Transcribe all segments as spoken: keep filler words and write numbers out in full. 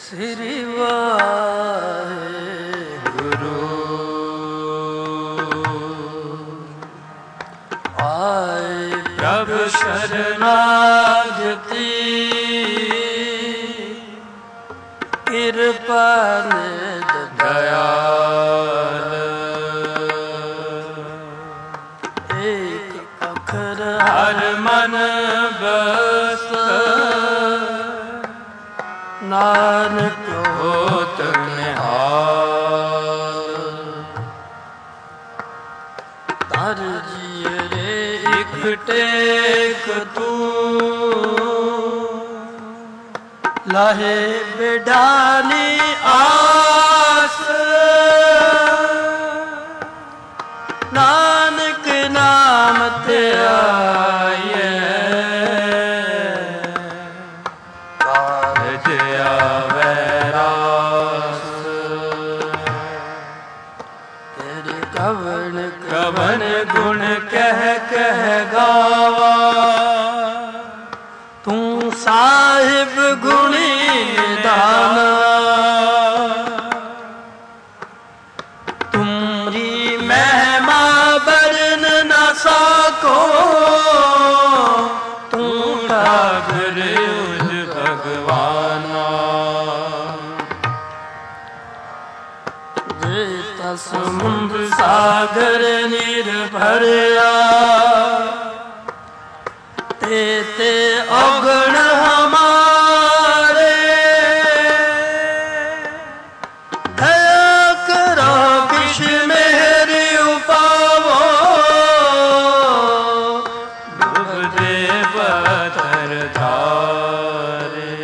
ਸ੍ਰੀ ਵਾਹਿਗੁਰੂ। ਆਏ ਪ੍ਰਭ ਸ਼ਰਨਾਗਤੀ, ਕਿਰਪਾ ਨਿਧ ਦਇਆਲ। ਏਕ ਅਖਰ ਹਰ ਮਨ ਬਸਤ, ਨਾਨਕ ਹੋਤ ਨਿਹਾਲ। ਧਰ ਜੀਅਰੇ ਇਕ ਟੇਕ ਤੂੰ, ਲਾਹੇ ਬਿਡਾਨੀ ਆਸ। ਨਾਨਕ ਨਾਮ ਤੇ ਆਈਐ, ਕਾਰਜ ਆਵੈ ਰਾਸ। ਤੇਰੇ ਕਵਣ ਕਵਣ ਗੁਣ ਕਹਿ ਕਹਿ ਗਾਵਾ, ਤੂੰ ਸਾਹਿਬ ਗੁਣੀ ਨਿਧਾਨ। ਤੁਮਰੀ ਮਹਿਮਾ ਬਰਨ ਨ ਸਾਕੋ, ਤੂੰ ਠਾਕੁਰ ਉਜ ਭਗਵਾਨਾ। ਜੇ ਤਸ ਮੁੰਦ ਸਾਗਰ ਨਿਰਭਰਿਆ, ਤੇ ਤੇ ਔਗਣ ਹਮਾਰੇ। ਦਇਆ ਕਰੋ ਕਿਛ ਮਿਹਰ ਉਪਾਵੋ, ਡੁਬਦੇ ਪੱਥਰ ਧਾਰੇ।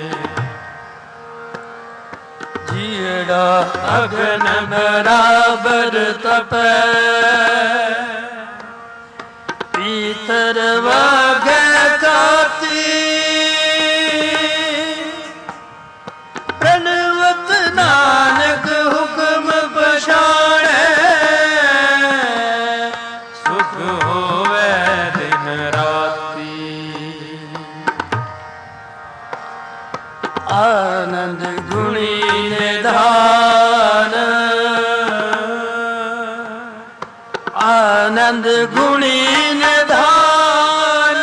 ਜਿਹੜਾ ਅਗਨ ਬਰਾਬਰ ਤਪੈ, ਪੀਤਰ ਵਾਗੈ ਕਾਤੀ। ਪ੍ਰਣਵਤ ਨਾਨਕ ਹੁਕਮ ਪਛਾਣੈ, ਸੁਖ ਹੋਵੈ ਦਿਨ ਰਾਤੀ। ਆਨੰਦ ਗੁਣੀ ਨਿਧਾਨ, ਆਨੰਦ ਗੁਣੀ ਨਿਧਾਨ।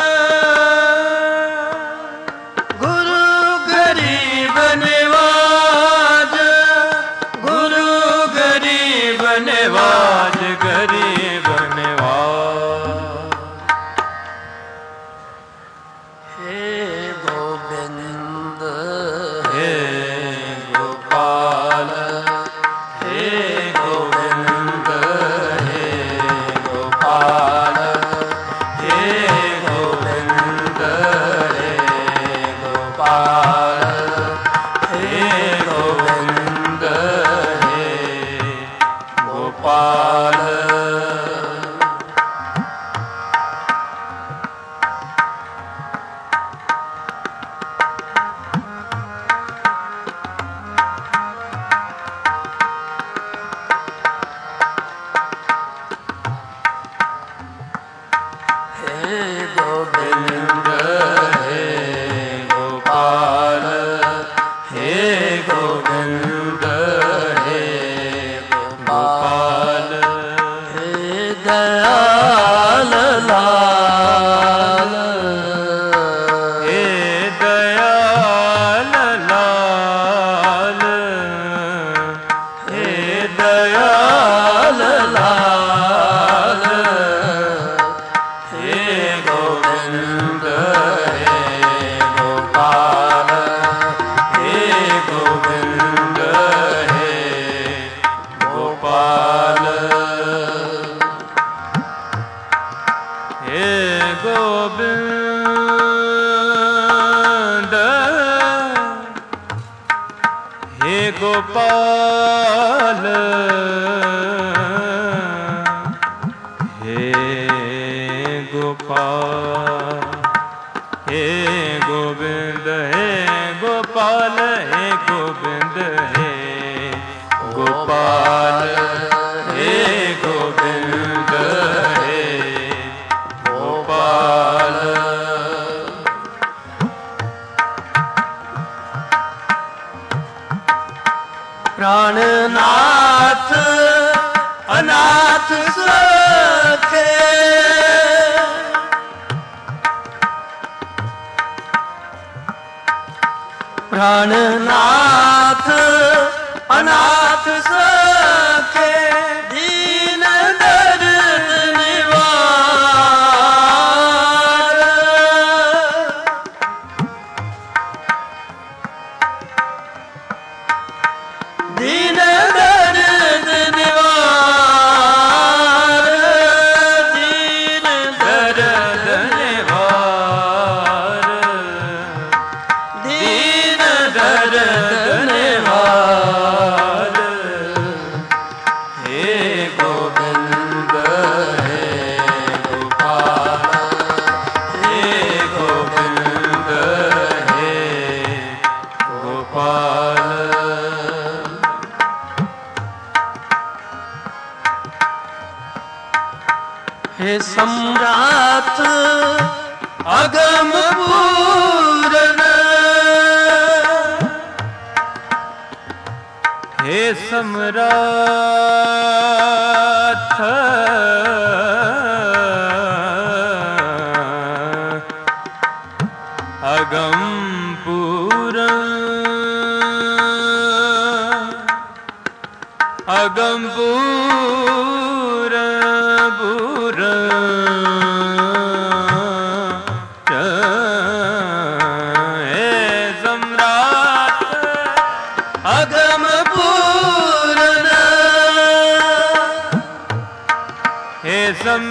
ਗੁਰੂ ਗਰੀਬ ਨਿਵਾਜ, ਗੁਰੂ ਗਰੀਬ ਨਿਵਾਜ, ਗਰੀਬ ਨਿਵਾਜ। ਹੇ ਗੋਬਿੰਦ ਹੇ ਗੋਪਾਲ, ਹੇ ਗੋਬਿੰਦ ਹੇ ਗੋਪਾਲ, ਹੇ ਗੋਬਿੰਦ ਹੇ ਗੋਪਾਲ, ਹੇ ਗੋਬਿੰਦ ਹੇ ਗੋਪਾਲ। ਗੋਪਾਲ ਹੇ ਗੋਪਾਲ ਹੇ ਗੋਬਿੰਦ ਹੇ ਗੋਪਾਲ ਹੇ ਗੋਬਿੰਦ ਹੇ ਗੋਪਾਲ ਹੇ ਗੋਬਿੰਦ ਹੇ ਗੋਪਾਲ। प्राणनाथ अनाथ सखे प्राणनाथ अनाथ सखे दीन दर्द निवार दीन दर्द निवार दीन दर्द निवार दीन दर्द निवार हे गोविंद हे गोपाल हे गोविंद हे गोपाल हे सम्राट अगम पूरन हे सम्राट अगम पूरन अगम पूरन हे सम्राट अगम पूरन हे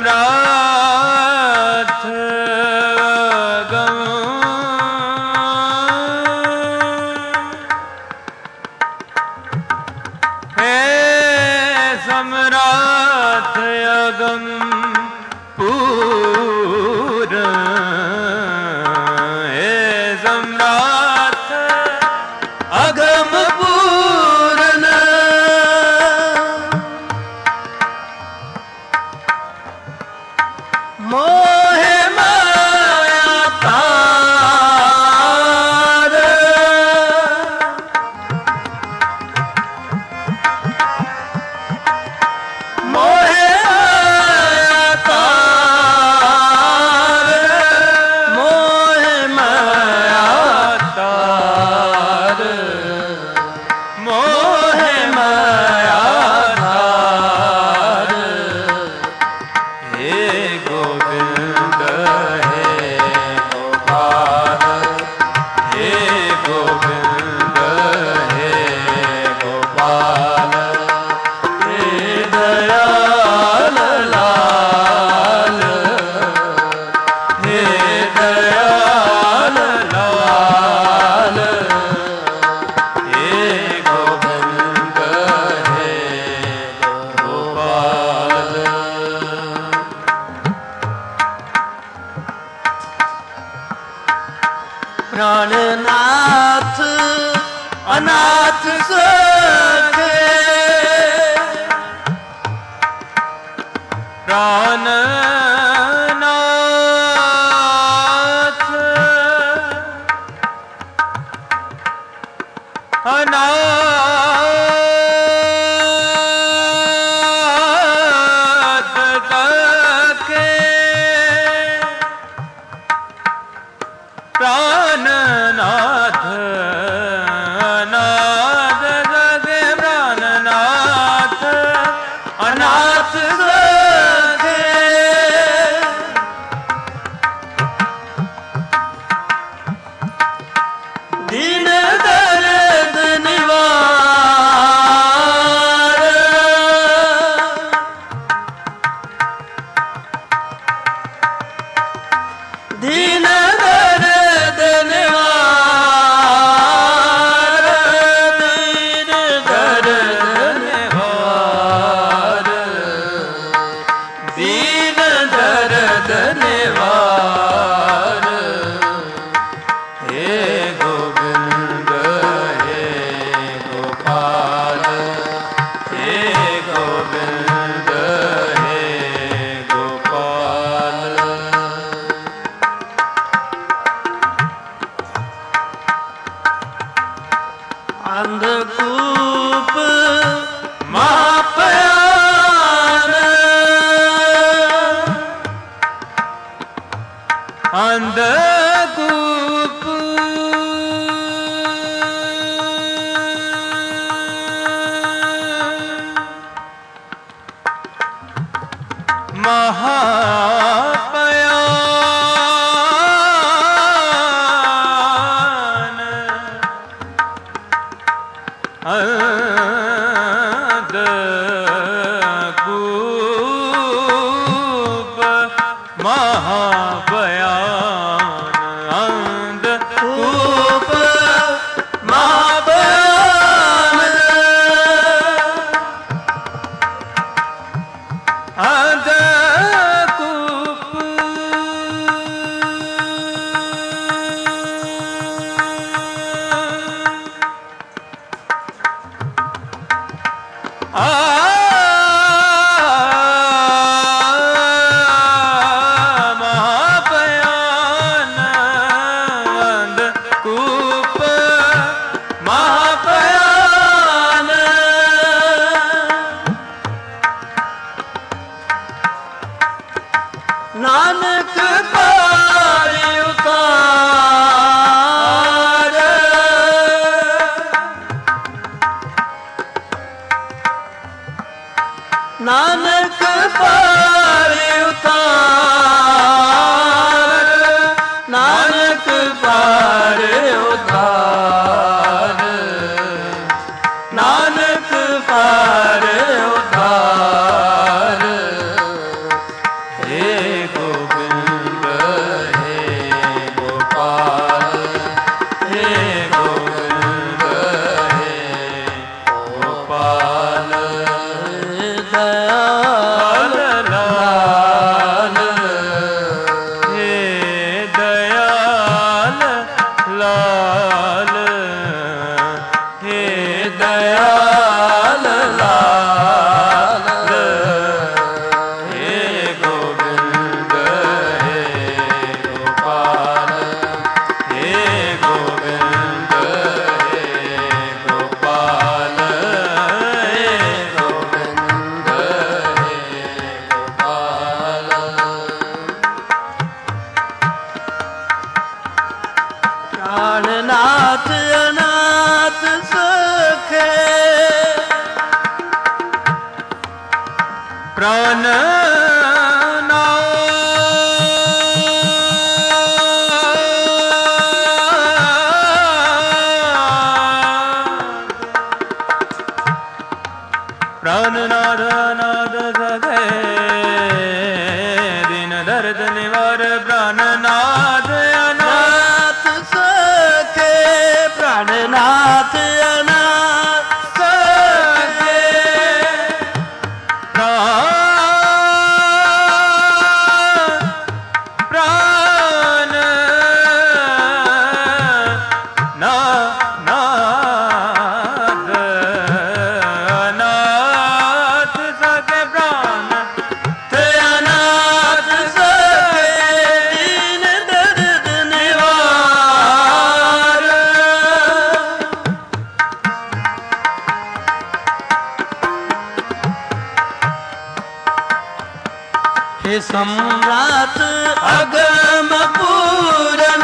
सम्राट अगम हे सम्राट अगम पूरन हे सम्राट अगम पूरन मोहे माया तार मोहे माया तार मोहे माया तार मोहे माया तार हे गोविंद हे गोपाल हे गोविंद हे गोपाल हे दयाल लाल हे दयाल लाल हे गोविंद हे गोपाल प्राणनाथ अनाथ सखे प्राणनाथ अनाथ सखे प्राणनाथ अनाथ सखे प्राणनाथ अनाथ सखे दीन दर्द निवार दीन दर्द निवार दीन दर्द निवार दीन दर्द निवार हे गोविंद हे गोपाल हे गोविंद हे गोपाल अंधकूप अंधकूप महापयान अंधकूप महापयान अंधकूप महापयान अंधकूप आ महापयान अंधकूप महापयान नानक पारि उतार नानक पारि उतार नानक पारि उतार नानक पारि उतार हे गोविंद हे गोपाल हे गोविंद हे गोपाल दयाल लाल हे दयाल लाल हे दयाल लाल हे गोविंद हे गोपाल हे गोविंद हे गोपाल हे गोविंद हे गोपाल प्राणनाथ अनाथ सखे प्राण प्राणनाथ अनाथ सखे दिन दर्द निवार प्राणनाथ अनाथ सखे प्राणनाथ अनाथ सखे प्राण प्राण ना नाथ अनाथ सखे प्राण अनाथ सखे दीन दर्द निवार हे सम्राट अगम पूरन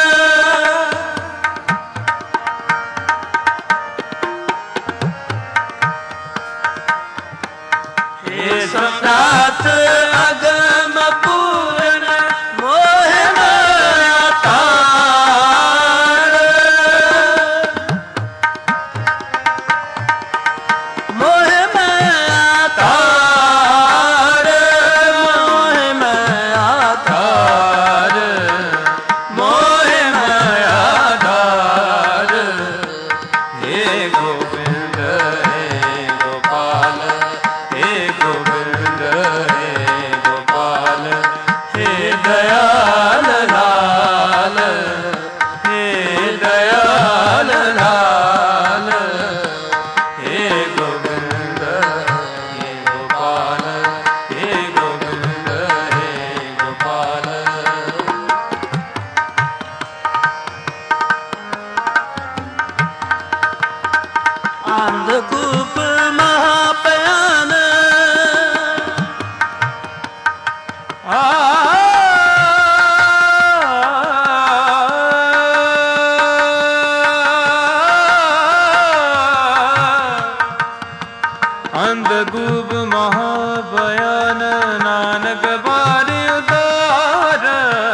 हे सम्राट अगम पूरन मोह माया तार मोह माया तार मोह माया तार मोह माया तार हे गोविंद हे गोपाल हे गोविंद हे गोपाल हे दयाल लाल हे दयाल लाल हे गोविंद हे गोपाल हे गोविंद हे गोपाल अंधकूप महापयान आ अंधगूप महाभयान नानक बार उदार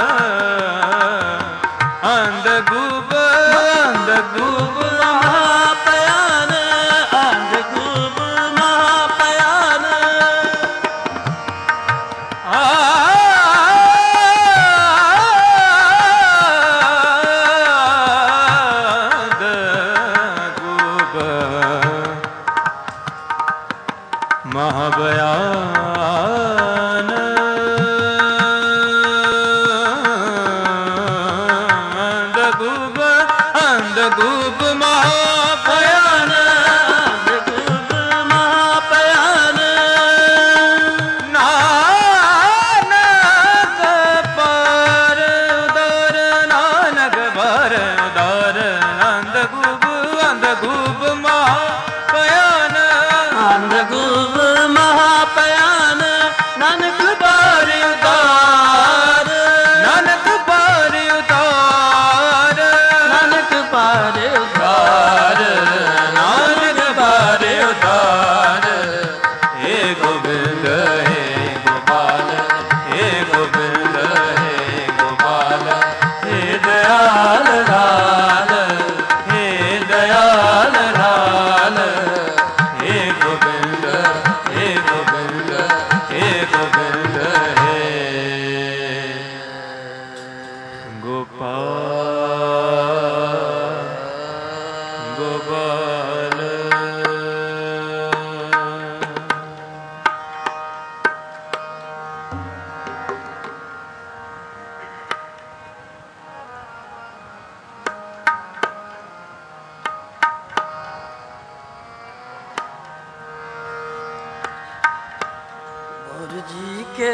अंधगूप अंधगूप महाभयान अंधगूप महाभयान महाभयान अंधगूप अंधगूप महाभयान अंधगूप महाभयान नानक पर उदर नानक पर उदर अंधगूप अंधगूप महाभयान अंधगूप महाभयान नानक बार उदार नानक पर उतार नानक बार उदार नानक पर उतार हे गोविंद हे गोपाल हे गोविंद हे गोपाल हे दयाल लाल हे दयाल लाल हे गोविंद हे गोविंद हे गोविंद हे गोपाल गोपाल गुरु जी के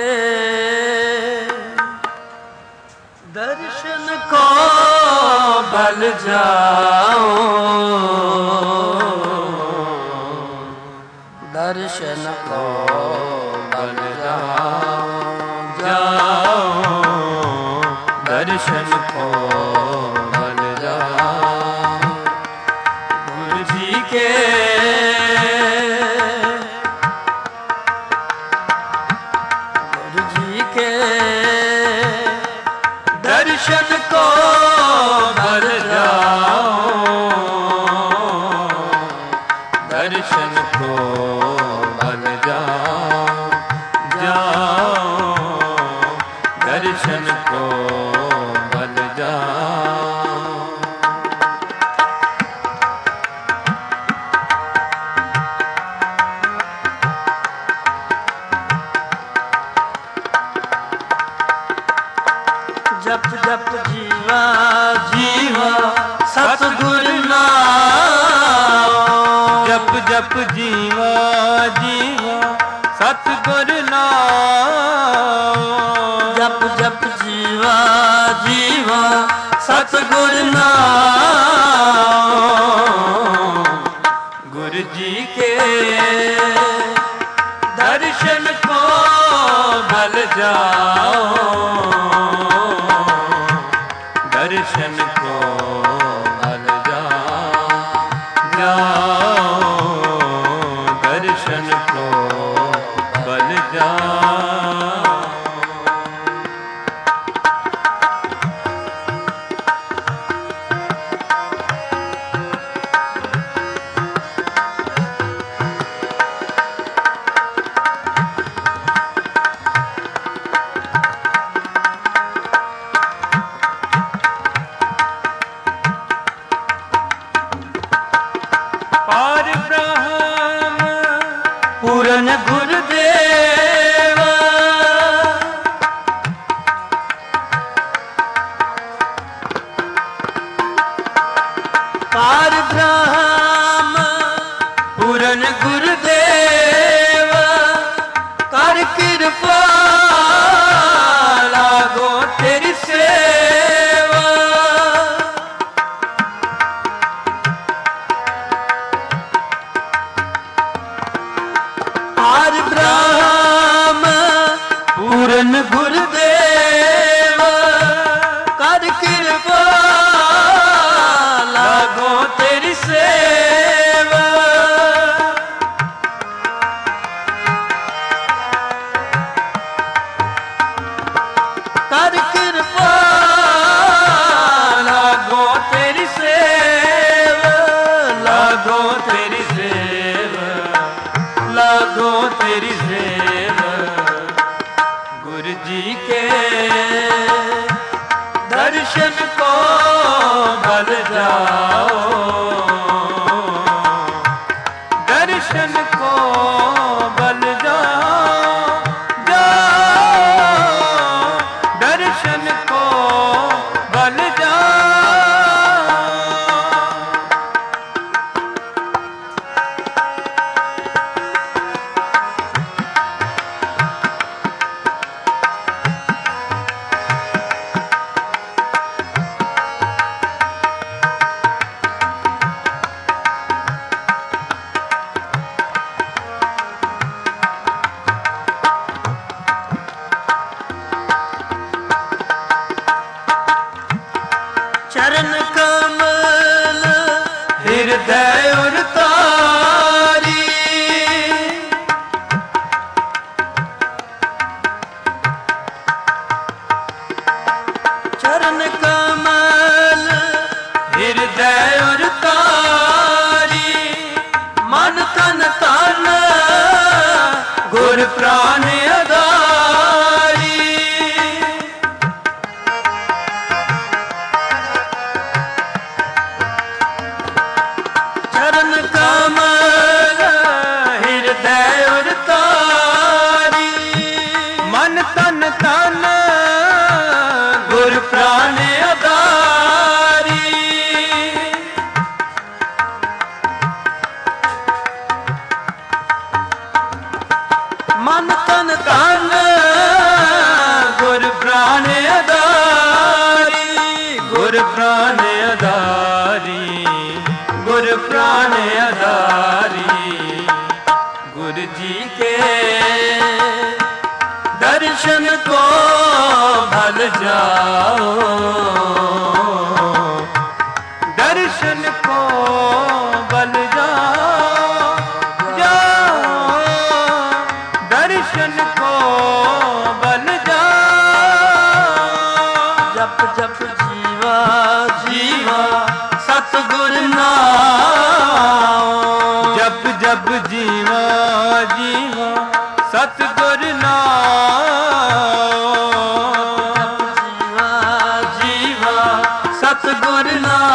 दर्शन को बल जाओ दर्शन को बल जाओ जाओ दर्शन को बल जाओ गुरु जी के गुरु जी के दर्शन को बल जाओ दर्शन को बल जाओ जाओ दर्शन को बल जाओ जप जप जीवा जीवा सतगुर नाम जप जप जीवा जीवा सतगुर नाम जप जप जीवा जीवा सतगुर नाम गुरु जी के दर्शन को बल जाओ दर्शन को बल जाओ जाओ दर्शन को बल जाओ पार ब्रह्म पूरन गुरुदेव पार ब्रह्म पूरन गुरुदेव कर कृपा लागो तेरी सेवा पार ब्रह्म पूरन गुरुदेव कर कृपा लागो तेरी सेवा तेरी सेव, लागो तेरी सेव। गुरु जी के दर्शन को बल जाओ, दर्शन को बल जाओ, जाओ दर्शन को बल जाओ। चरण कमल हृदय उर तारी, चरण कमल हृदय उर तारी। मन तन तन गुर प्राण आधारी, चरण कमल हृदय उर तारी। मन तन तन गुर प्राण आधारी। मन तन तन गुर प्राण आधारी, गुर प्राण आधारी, गुर प्राण आधारी। गुरु जी के दर्शन को भल जाओ, दर्शन को बल जाओ, जाओ दर्शन को बल जाओ। जप जप जीवा जीवा सतगुर नाम। जप जप जीवा जीवा सतगुर नाम। जीवा जीवा सतगुर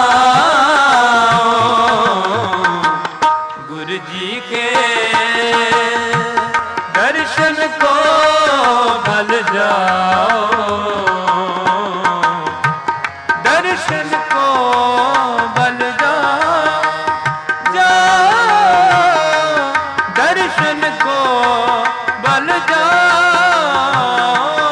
नाम। गुरु जी के दर्शन को बल जाओ, दर्शन को बल जाओ, जाओ दर्शन को बल जाओ।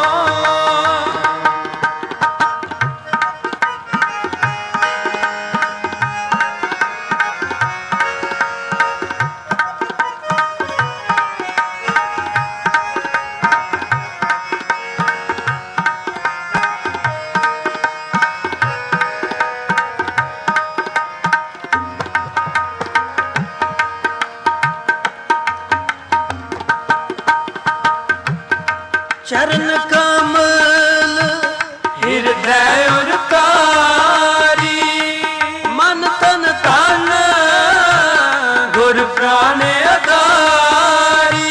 चरण कमल हृदय उर तारी। मन तन तन गुर प्राण आधारी।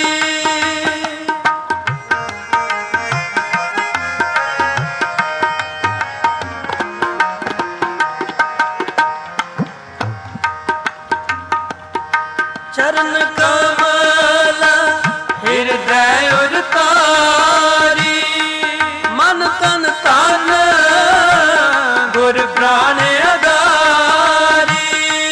चरण कमल हृदय उर तारी। मन तन तन गुर प्राण आधारी।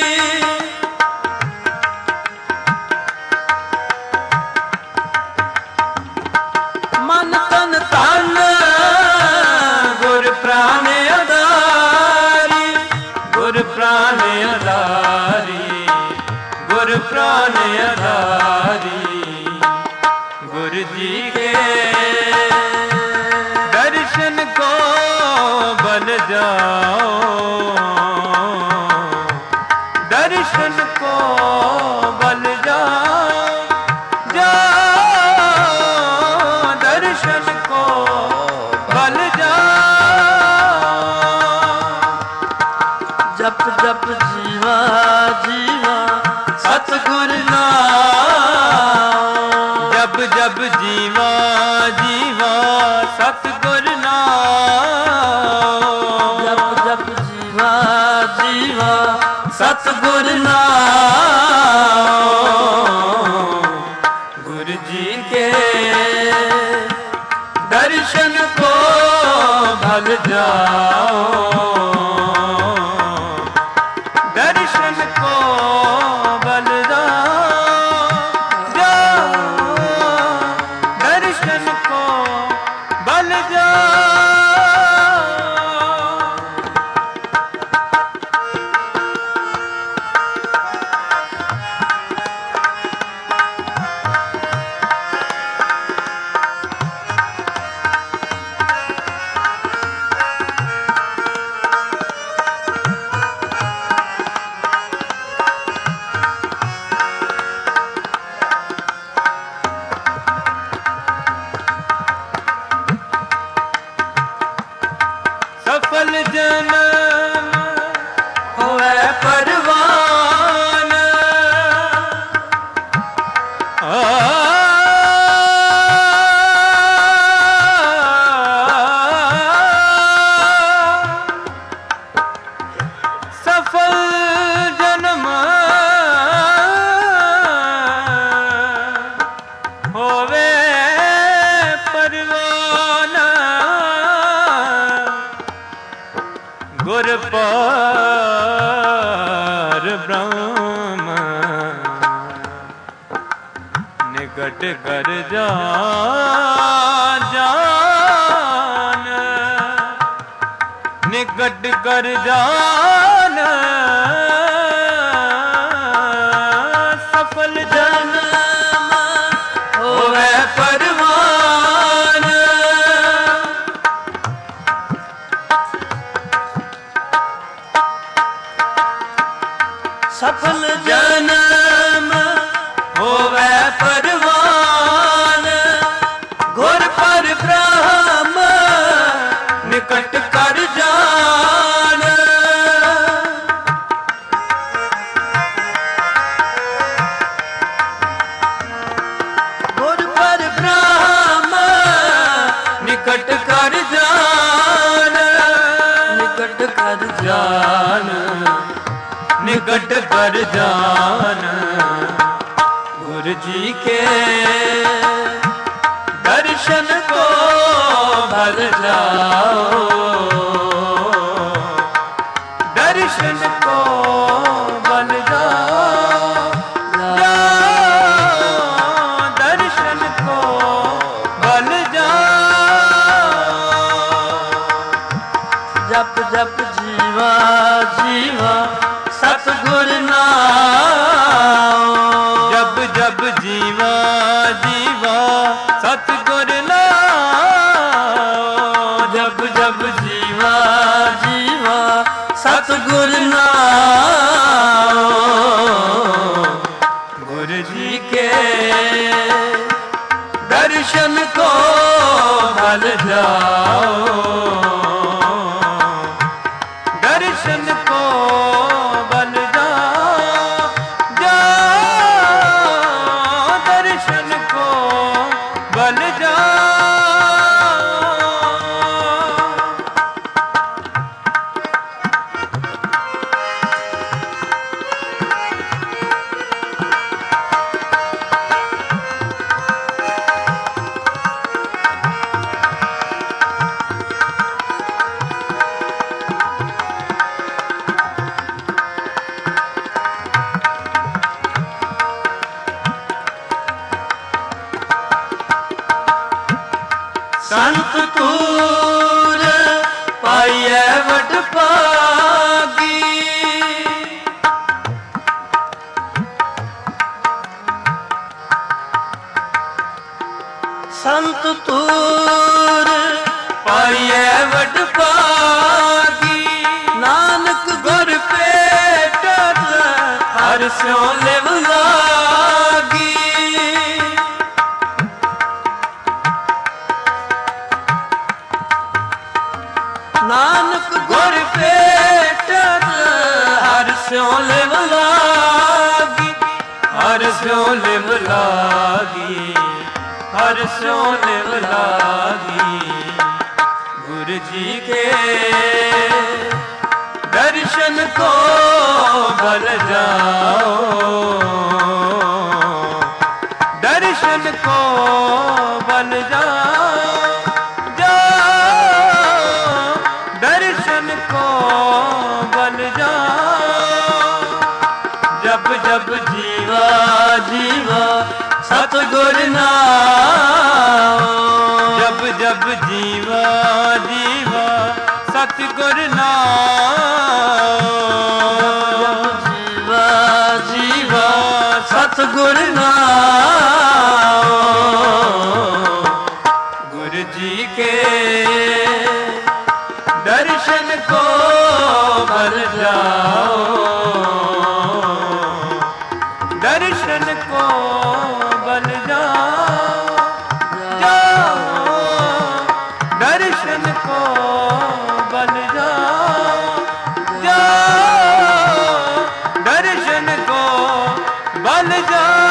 मन तन तन गुर प्राण आधारी, गुर प्राण आधारी, गुर प्राण आधारी। गुरु जी के दर्शन को बल जाओ, दर्शन को बल जाओ, जाओ दर्शन को बल जाओ। जप जप जीवा जीवा ਜਬ ਜੀਵਾ ਜੀਵਾ ਸਤਿਗੁਰ ਨਾਮ ਜਪ ਜਪ ਜੀਵਾ ਜੀਵਾ ਸਤਿਗੁਰ ਨਾਮ ਗੁਰ ਜੀ ਕੇ ਦਰਸ਼ਨ ਕੋ ਭਲ ਜਾਓ ਦਰਸ਼ਨ ਕੋ ਬਲ ਜਾਓ ਦਰਸ਼ਨ ਕੋ ਬਲ ਸਫਲ ਜਨਮ ਹੋਵੇ ਪਰਵਾਨ ਆ ਸਫਲ ਜਨਮ ਹੋਵੇ ਪਰਵਾਨ ਗੁਰ ਪਾਰ ਬ੍ਰਹਮ ਨਿਕਟ ਕਰ ਜਾ ਜਾਨ ਨਿਕਟ ਕਰ ਜਾਨ ਸਫਲ ਜਨ ਹੋਵੇ ਪਰਵਾਨ ਸਫਲ ਜਨਮ ਹੋਵੇ ਪਰਵਾਨ ਗੁਰ ਪਰ ਬ੍ਰਹਮ ਨਿਕਟ ਕਰ ਜਾਨ ਗੁਰ ਪਰ ਬ੍ਰਹਮ ਨਿਕਟ ਕਰ ਜਾਨ ਨਿਕਟ ਕਰ ਜਾਨ ਨਿਕਟ ਕਰ ਜਾਨ ਗੁਰ ਜੀ ਕੇ ਦਰਸ਼ਨ ਕੋ ਭਲ ਜਾਓ ਦਰਸ਼ਨ ਕੋ ਬਲ ਜਾਓ ਦਰਸ਼ਨ ਕੋ ਬਲ ਜਾਓ ਜਪ ਜਪ ਜੀਵਾ ਜੀਵਾ ਸਤਿਗੁਰ ਨਾਮ ਜਬ ਜਬ ਜੀਵਾ ਜੀਵਾ ਸਤਿਗੁਰ ਨਾਮ ਜਪ ਜਪ ਜੀਵਾ ਜੀਵਾ ਸਤਿਗੁਰ ਨਾਮ ਗੁਰ ਜੀ ਕੇ ਦਰਸ਼ਨ ਕੋ ਭਲ ਜਾਓ ਦਰਸ਼ਨ ਕੋ ਬਲ ਜਾਓ ਦਰਸ਼ਨ ਕੋ ਬਲ ਜਾਓ ਸੰਤ ਤੂਰ ਪਾਈਐ ਵਡ ਭਾਗੀ ਸੰਤ ਤੂਰ ਪਾਈਐ ਵਡ ਭਾਗੀ ਨਾਨਕ ਗੁਰ ਭੇਟਤ ਹਰ ਸਿਉ ਲਿਵ ਲਾਗੀ ਨਾਨਕ ਗੁਰ ਭੇਟਤ ਹਰ ਸਿਉ ਲਿਵ ਲਾਗੀ ਹਰ ਸਿਉ ਲਿਵ ਲਾਗੀ हर स्यों लिव लागी। गुरु जी के दर्शन को बल जाओ, दर्शन को बल जाओ, जाओ दर्शन को बल जाओ। जब जब जीवा जीवा सतगुर नाम, जब जब जीवा जीवा सतगुर नाम, जीवा जीवा सतगुर नाम। गुरु जी के दर्शन को बल जाओ, दर्शन को बल जाओ, जाओ दर्शन को बल जाओ, जाओ दर्शन को बल जाओ।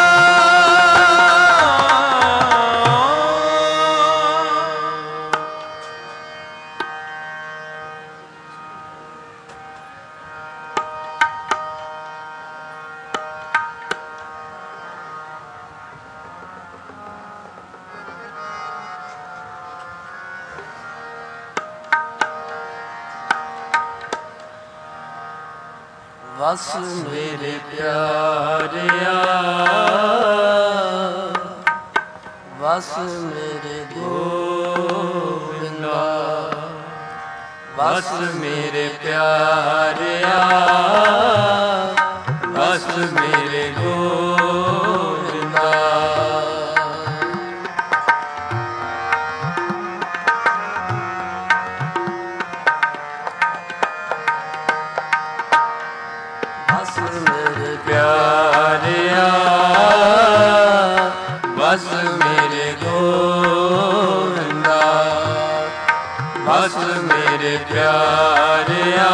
बस मेरे प्यारिया, बस मेरे गोविंदा, बस मेरे प्यारिया, बस मेरे गोविंदा। बस मेरे प्यारिया, बस मेरे गोविंदा, बस मेरे प्यारिया,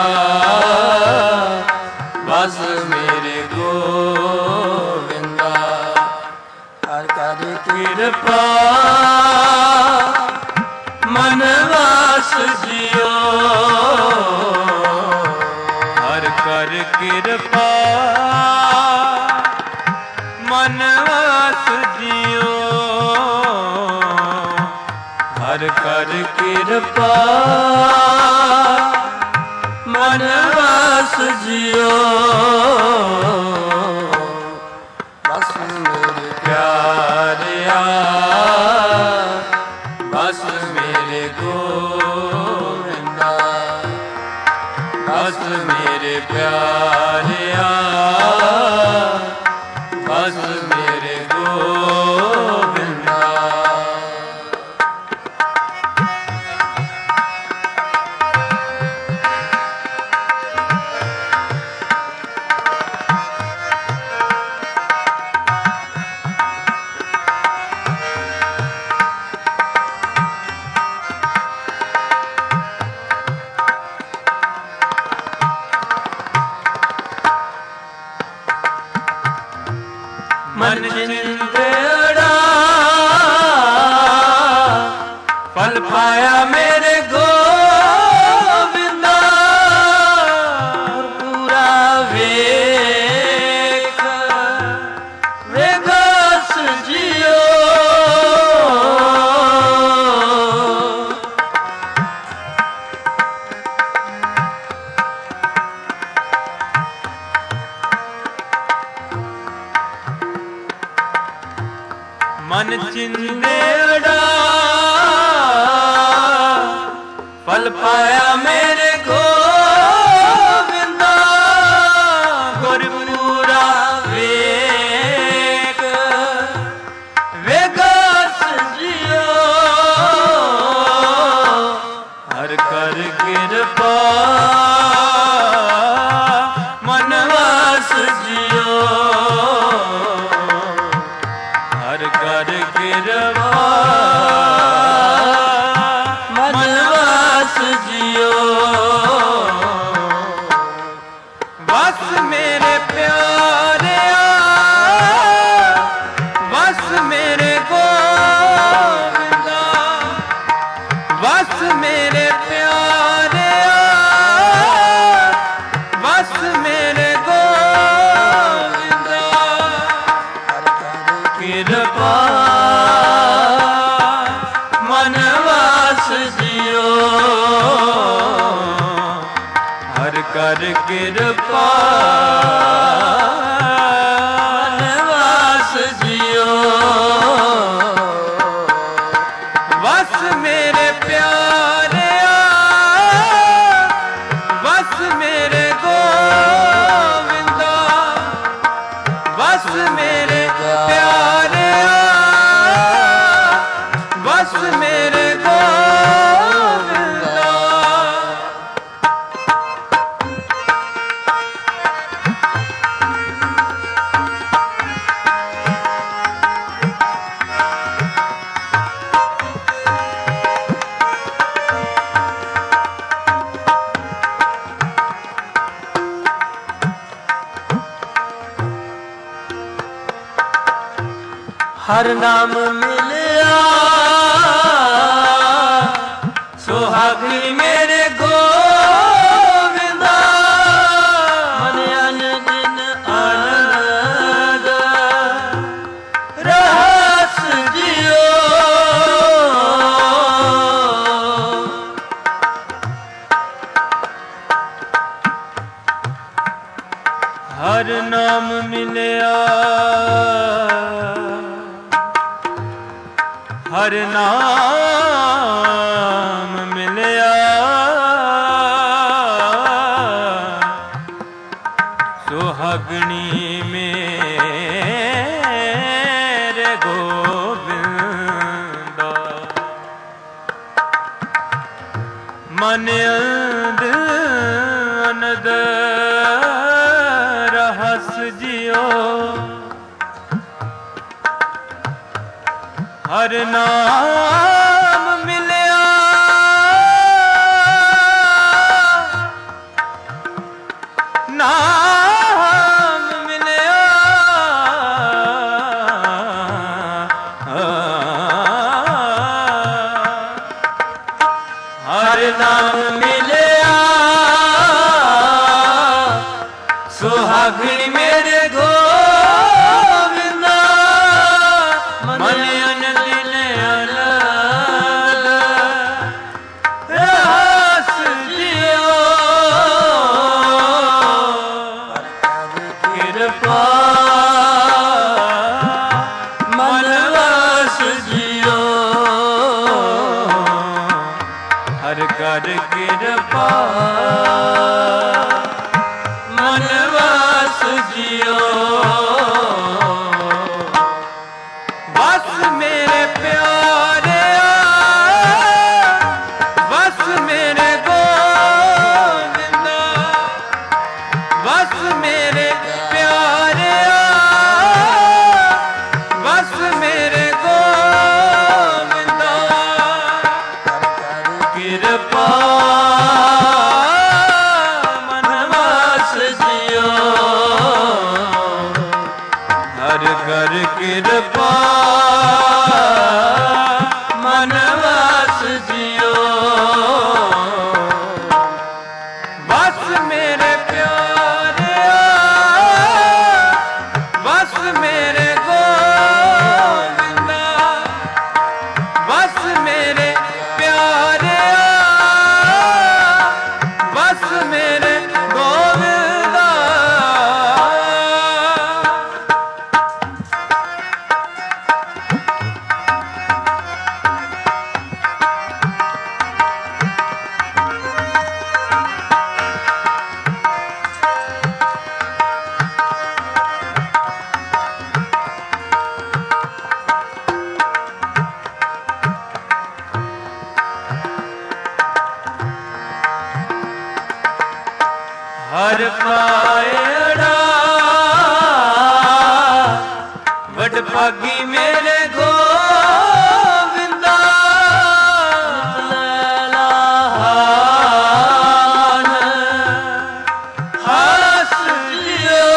बस मेरे गोविंदा। हर कर कृपा मन वास जियो, हर कर कृपा मन वास जियो, हर कर कृपा मन वास जियो। बस मेरे प्यारिया, बस मेरे गोविंदा, बस मेरे प्यारिया, बस मेरे गोविंदा। मन चिंतेड़ा फल पाया मेरे गोविंदा, पूरा वेख वेगस जियो। मन चिंदेड़ा फल पाया मेरे गोविंदा, गुरपूरा वेख वेगस जियो। हर कर कृपा मन वास जियो, हर कर कृपा मन वास जियो। ਕਰ ਕਿਰਪਾ ਵਨਵਾਸ ਜਿਉ ਵਸ ਮੇਰੇ ਪਿਆਰਿਆ ਵਸ ਮੇਰੇ ਗੋਵਿੰਦਾ ਵਸ ਮੇਰੇ ਪਿਆਰਿਆ ਵਸ ਮੇਰੇ ਗੋਵਿੰਦਾ ਹਰ ਨਾਮ ਮਿਲਿਆ ਸੁਹਾਗਣੀ ਮੇਰੇ ਗੋਵਿੰਦਾ ਮਨ ਅਨ ਦਿਨ ਆਨੰਦ ਰਹਸ ਜਿਉ ਹਰ ਨਾਮ ਮਿਲਿਆ ਹਰ ਨਾਮ ਮਿਲਿਆ ਸੁਹਾਗਣੀ ਮੇਰੇ ਗੋਬਿੰਦਾ ਮਨ ਅੰਧ ਅਨਦ ਰਹਸ ਜਿਉ ਹਰ ਨਾਮ ਮਿਲਿਆ ਨਾਮ ਮਿਲਿਆ ਹਰ ਨਾਮ ਮਿਲਿਆ ਸੁਹਾਗਣੀ ਮੇਰੇ ਗੋਵਿੰਦਾ ਮਨ ਅਨ ਦਿਨ ਆਨੰਦ ਰਹਸ ਜਿਉ ਕਿਰਪਾ ਮਨ ਵਸ ਜਿਉ ਹਰ ਕਰ ਕਿਰਪਾ ਮਨ ਵਸ ਜਿਉ ਵਸ ਮੇਰੇ ਪਿਆਰਿਆ ਵਸ ਮੇਰੇ ਗੋਵਿੰਦਾ ਵਸ ਮੇਰੇ ਪਿਆਰਿਆ ਵਸ ਮੇਰੇ ਗੋਵਿੰਦਾ ਕਿਰਪਾ ਮਨ ਵਸ ਜਿਉ ਹਰ ਕਰ ਕਿਰਪਾ ਮਨ ਵਸ ਜਿਉ ਵਸ ਮੇਰੇ ਪਿਆਰਿਆ ਵਸ ਮੇਰੇ ਗੋਵਿੰਦਾ ਵਸ ਮੇਰੇ ਪਿਆਰਿਆ ਵਸ ਮੇਰੇ ਗੋਵਿੰਦਾ ਹਰ ਪਾਇੜਾ ਵਡ ਭਾਗੀ ਮੇਰੇ ਗੋਵਿੰਦਾ ਲਲਾਹਾਨ ਹਸ ਜਿਉ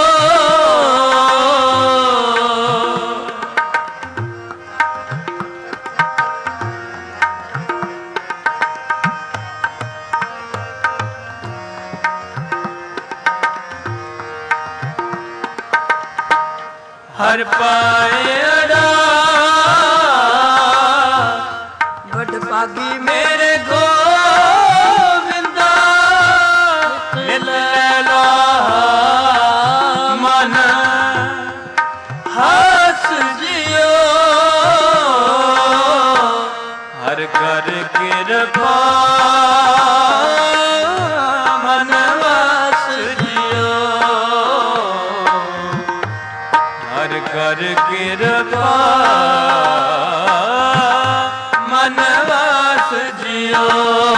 ਹਰ ਪਾਇੜਾ ਵਡ ਭਾਗੀ ਮੇਰੇ ਗੋਵਿੰਦਾ ਲਿਲ ਕਰ ਕਿਰਪਾ ਮਨ ਵਾਸ ਜਿਓ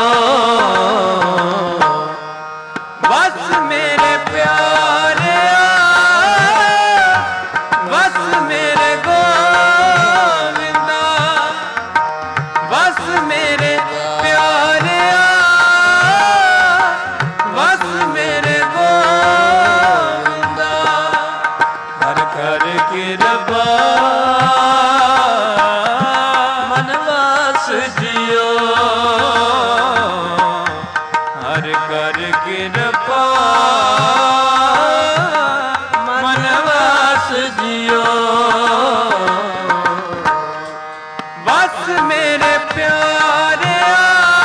ਵਸ ਮੇਰੇ ਪਿਆਰਿਆ ਵਸ ਮੇਰੇ ਗੋਵਿੰਦਾ ਵਸ ਮੇਰੇ ਪਿਆਰਿਆ ਵਸ ਮੇਰੇ ਗੋਵਿੰਦਾ ਹਰ ਕਰ ਕਿਰਪਾ ਮਨ ਵਾਸ ਜਿਓ ਹਰ ਕਰ ਕਿਰਪਾ ਮਨ ਵਾਸ ਜਿਓ ਵਸ ਮੇਰੇ ਪਿਆਰਿਆ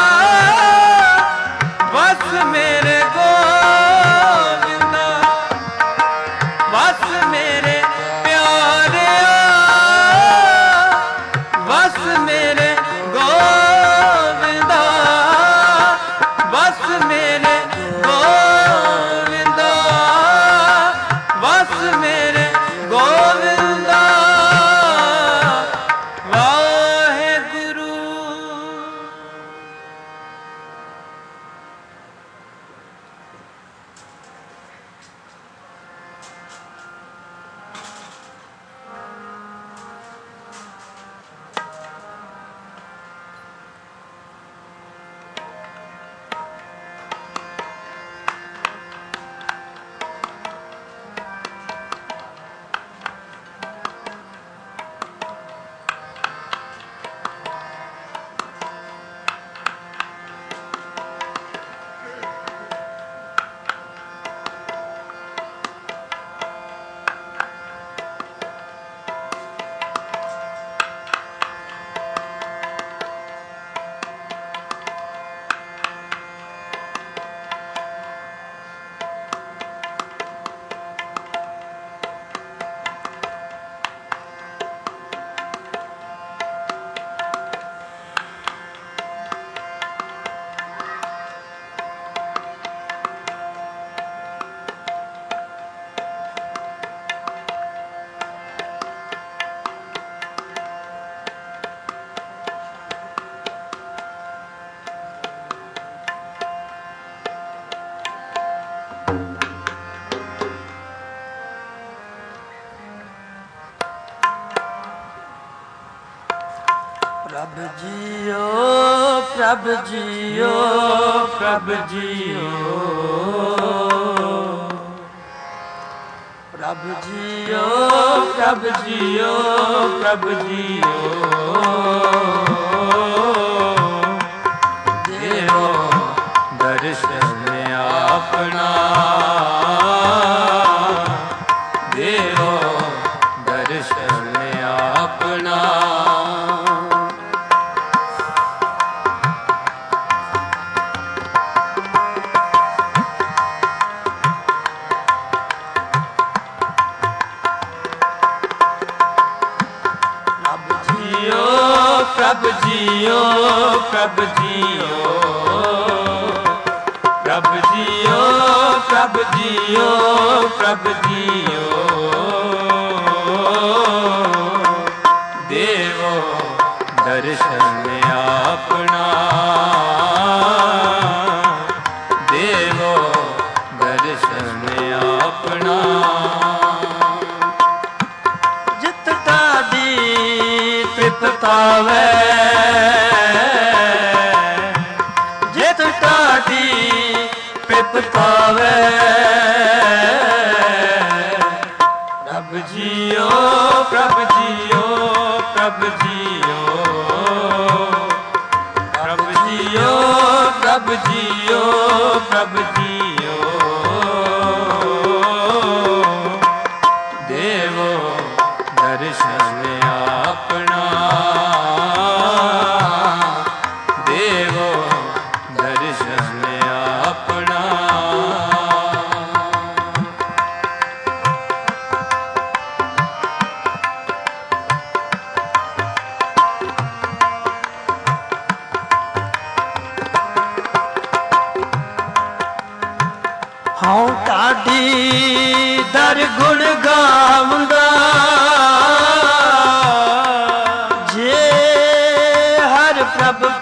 ਵਸ ਮੇਰੇ ਗੋਵਿੰਦਾ ਵਸ ਮੇਰੇ ਪਿਆਰਿਆ ਵਸ ਮੇਰੇ ਗੋਵਿੰਦਾ ਵਸ ਮੇਰੇ ਗੋਵਿੰਦਾ ਵਸ ਮੇਰੇ ਗੋਵਿੰਦਾ ਵਾਹਿਗੁਰੂ। ਪ੍ਰਭ ਜੀਓ ਪ੍ਰਭ ਜੀਓ ਪ੍ਰਭ ਜੀਓ ਪ੍ਰਭ ਜੀਓ ਪ੍ਰਭ ਜੀਓ ਪ੍ਰਭ ਜੀਓ ਦੇਵੋ ਦਰਸ਼ਨ ਆਪਣਾ ਦੇਵੋ ਦਰਸ਼ਨ ਆਪਣਾ ਪ੍ਰਭ ਜੀਓ ਪ੍ਰਭ ਜੀਓ ਪ੍ਰਭ ਜੀਓ ਪ੍ਰਭ ਜੀਓ ਪ੍ਰਭ ਜੀਓ ਦੇਵੋ ਦਰਸ਼ਨ ਆਪਣਾ ਦੇਵੋ ਦਰਸ਼ਨ ਆਪਣਾ ਜਿਤ ਤਾਡੀ ਤ੍ਰਿਪਤਾਵੇ ਜਿਤ ਤਾਡੀ ਤ੍ਰਿਪਤਾਵੇ ਪ੍ਰਭ ਜੀਓ ਪ੍ਰਭ ਜੀਓ ਪ੍ਰਭ ਜੀਓ ਪ੍ਰਭ ਜੀਓ ਪ੍ਰਭ ਜੀਓ ਪ੍ਰਭ ਜੀਓ ਦੇਵੋ ਦਰਸ਼ਨ ਆਪਣਾ ਦੇਵੋ ਦਰਸ਼ਨ ਆਪਣਾ ਹਉ ਤਾਡੀ ਦਰ ਗੁਣ ਗਾਵੰਦਾ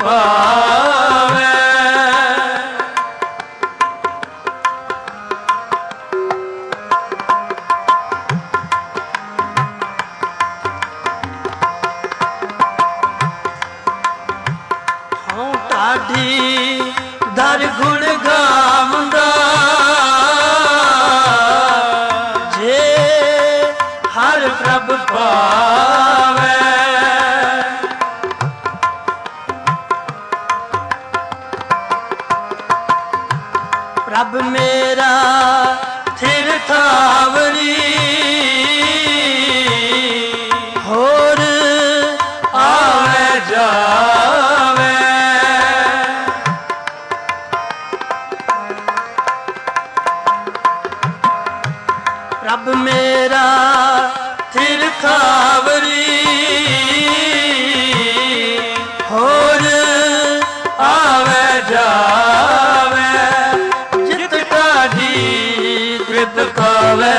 ਪਾਵੇ। ਹਉ ਢਾਡੀ ਦਰ ਗੁਣ ਗਾਵੰਦਾ ਜੇ ਹਰ ਪ੍ਰਭ ਪਾਵੇ। ਪ੍ਰਭ ਮੇਰਾ ਥਿਰ ਥਾਵਰੀ ਹੋਰ ਆਵੇ ਜਾਵੇ। ਪ੍ਰਭ ਮੇਰਾ ਥਿਰ ਥਾਵਰੀ ਹੋਰ ਆਵੇ ਜਾਵੇ। ਜਿਤ ਢਾਡੀ ਤ੍ਰਿਤ ਪਾਵੇ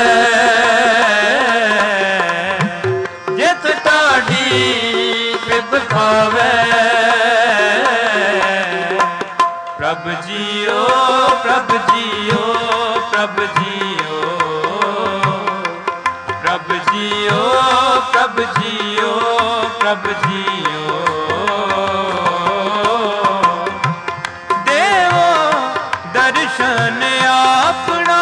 ਜਿਤ ਢਾਡੀ ਤ੍ਰਿਤ ਪਾਵੇ। ਪ੍ਰਭ ਜੀਓ ਪ੍ਰਭ ਜੀਓ ਪ੍ਰਭ ਜੀਓ ਪ੍ਰਭ ਜੀਓ ਪ੍ਰਭ ਜੀਓ ਪ੍ਰਭ ਜੀਓ। ਦੇਵੋ ਦਰਸ਼ਨ ਆਪਣਾ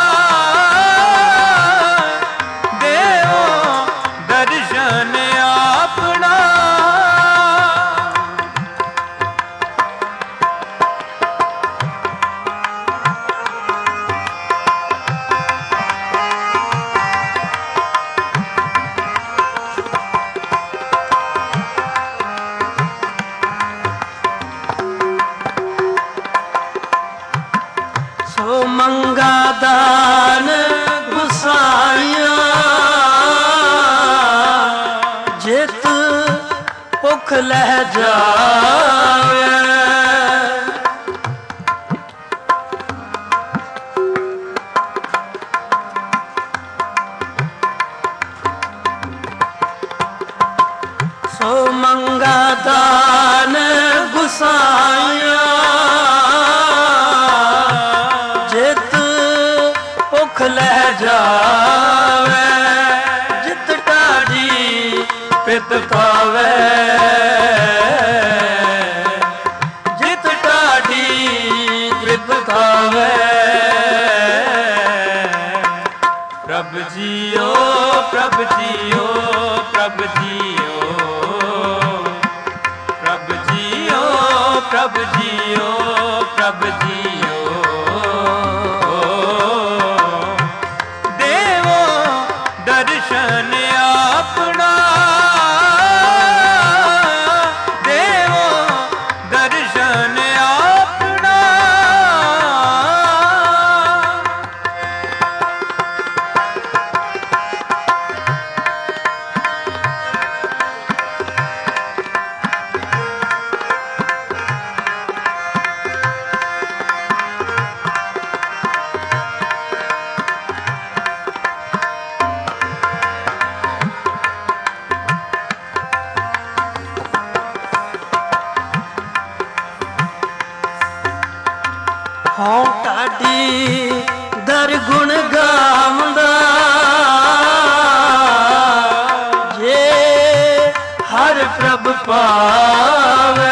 ਦੇਵੋ ਦਰਸ਼ਨ ਆਪਣਾ। ਸੋ ਮੰਗਾ ਦਾਨ ਗੁਸਾਈਆਂ ਜਿਤ ਭੁਖ ਲਹਿ ਜਾਵੇ। ਸੋ ਮੰਗਾ ਦਾਨ ਗੁਸਾਈਆਂ ਜਿਤ ਭੁਖ ਲਹਿ ਜਾਵੇ। ਜਿਤ ਢਾਡੀ ਪਿਤ ਪਾਵੇ ਜਿਤ ਢਾਡੀ ਤ੍ਰਿਤ ਪਾਵੇ। ਪ੍ਰਭ ਜੀਓ ਪ੍ਰਭ ਜੀਓ ਪ੍ਰਭ ਜੀਓ ਪ੍ਰਭ ਜੀਓ ਪ੍ਰਭ ਜੀਓ ਪ੍ਰਭ ਜੀਓ। ਦੇਵੋ ਦਰਸ਼ਨ ਆਪਣਾ ਦੇਵੋ ਦਰਸ਼ਨ ਆਪਣਾ। ਹਉ ਢਾਡੀ ਦਰ ਗੁਣ ਗਾਵੰਦਾ ਜੇ ਹਰ ਪ੍ਰਭ ਪਾਵੇ।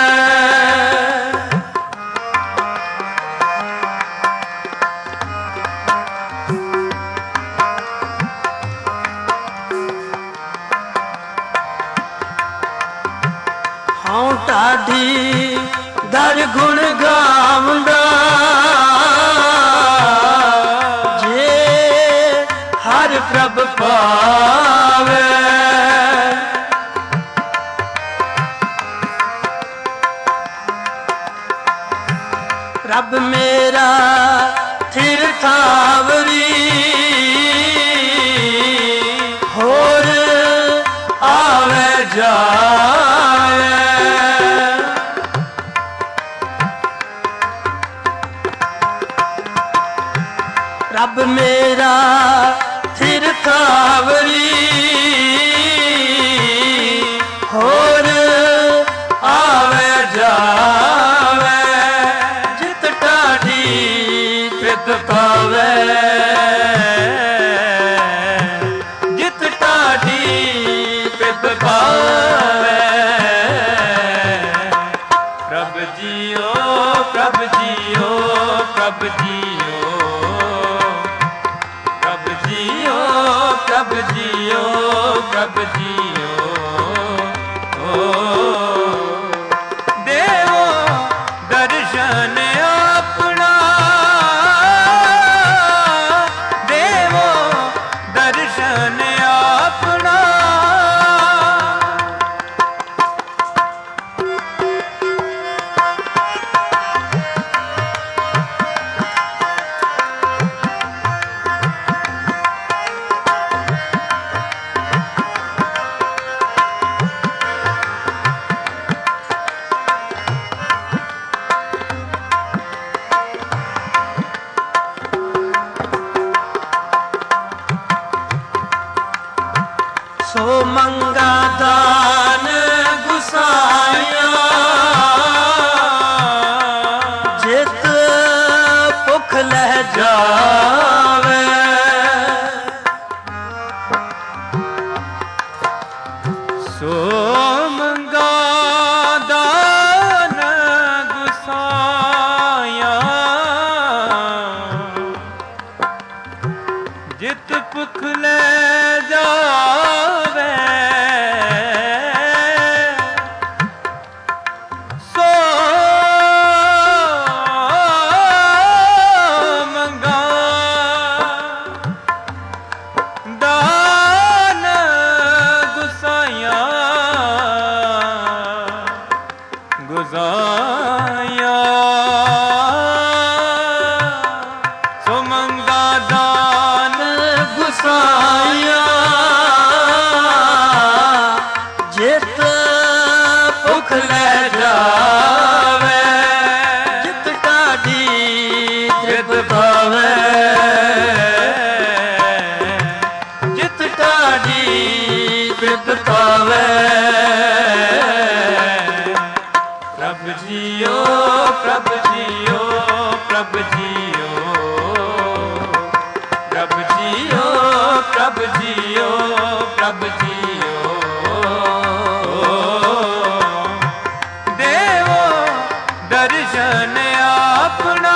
ਹਉ ਢਾਡੀ ਦਰ ਗੁਣ ਗਾਵੰਦਾ ਜੇ ਹਰ ਪ੍ਰਭ ਪਾਵੇ। ਪ੍ਰਭ ਮੇਰਾ ਥਿਰ ਥਾਵਰੀ ਹੋਰ ਆਵੇ ਜਾਵੇ। ਪ੍ਰਭ ਮੇਰਾ ਥਿਰ ਥਾਵਰੀ ਹੋਰ ਆਵੇ ਜਾਵੇ। ਪਾਵੇ। ਪ੍ਰਭ ਜੀਓ ਪ੍ਰਭ ਜੀਓ ਪ੍ਰਭ ਜੀਓ ਪ੍ਰਭ ਜੀਓ ਪ੍ਰਭ ਜੀਓ ਪ੍ਰਭ ਜੀਓ ਓ ਦੇਵੋ ਦਰਸ਼ਨ ਆਪਣਾ ਦੇਵੋ ਦਰਸ਼ਨ ਆਪਣਾ। ਸੋ ਮੰਗਾ ਦਾਨ ਗੁਸਾਇਆ ਜਿਤ ਭੁਖ ਲਹਿ ਜਾਵੇ। ਸੋ ਮੰਗਾ ਦਾਨ ਗੁਸਾਇਆ ਜਿਤ ਭੁਖ ਲੈ ਜਾਵੇ। ਸੋ ਮੰਗਾ ਦਾਨ ਗੁਸਾਇਆ ਗੁਸਾਇਆ ਸੋ ਮੰਗਾ ਦਾਨ ਗੁਸਾਇਆ ਜਿਤ ਭੁਖ ਲੈ ਜਾਵੇ। ਜਿਤ ਢਾਡੀ ਤ੍ਰਿਪ ਪਾਵੇ। ਜਿਤ ਢਾਡੀ ਤ੍ਰਿਪ ਪਾਵੇ। ਪ੍ਰਭ ਜੀਓ ਪ੍ਰਭ ਜੀਓ ਪ੍ਰਭ ਜੀਓ ਪ੍ਰਭ ਜੀਓ ਪ੍ਰਭ ਜੀਓ ਪ੍ਰਭ ਜੀਓ ਦੇਵੋ ਦਰਸ਼ਨ ਆਪਣਾ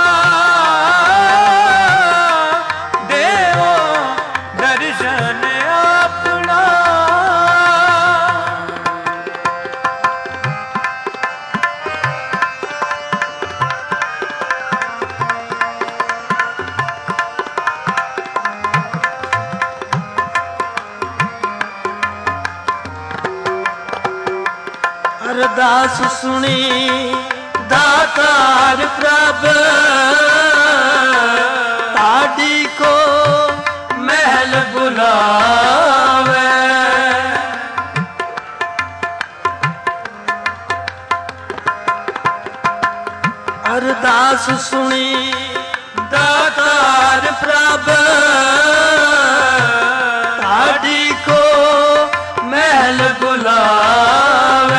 ਦੇਵੋ ਦਰਸ਼ਨ ਆਪਣਾ। ਅਰਦਾਸ ਸੁਣੀ ਦਾਤਾਰ ਪ੍ਰਭ ਤਾੜੀ ਕੋ ਮਹਿਲ ਬੁਲਾਵੇ। ਅਰਦਾਸ ਸੁਣੀ ਦਾਤਾਰ ਪ੍ਰਭ ਤਾੜੀ ਕੋ ਮਹਿਲ ਬੁਲਾਵੇ।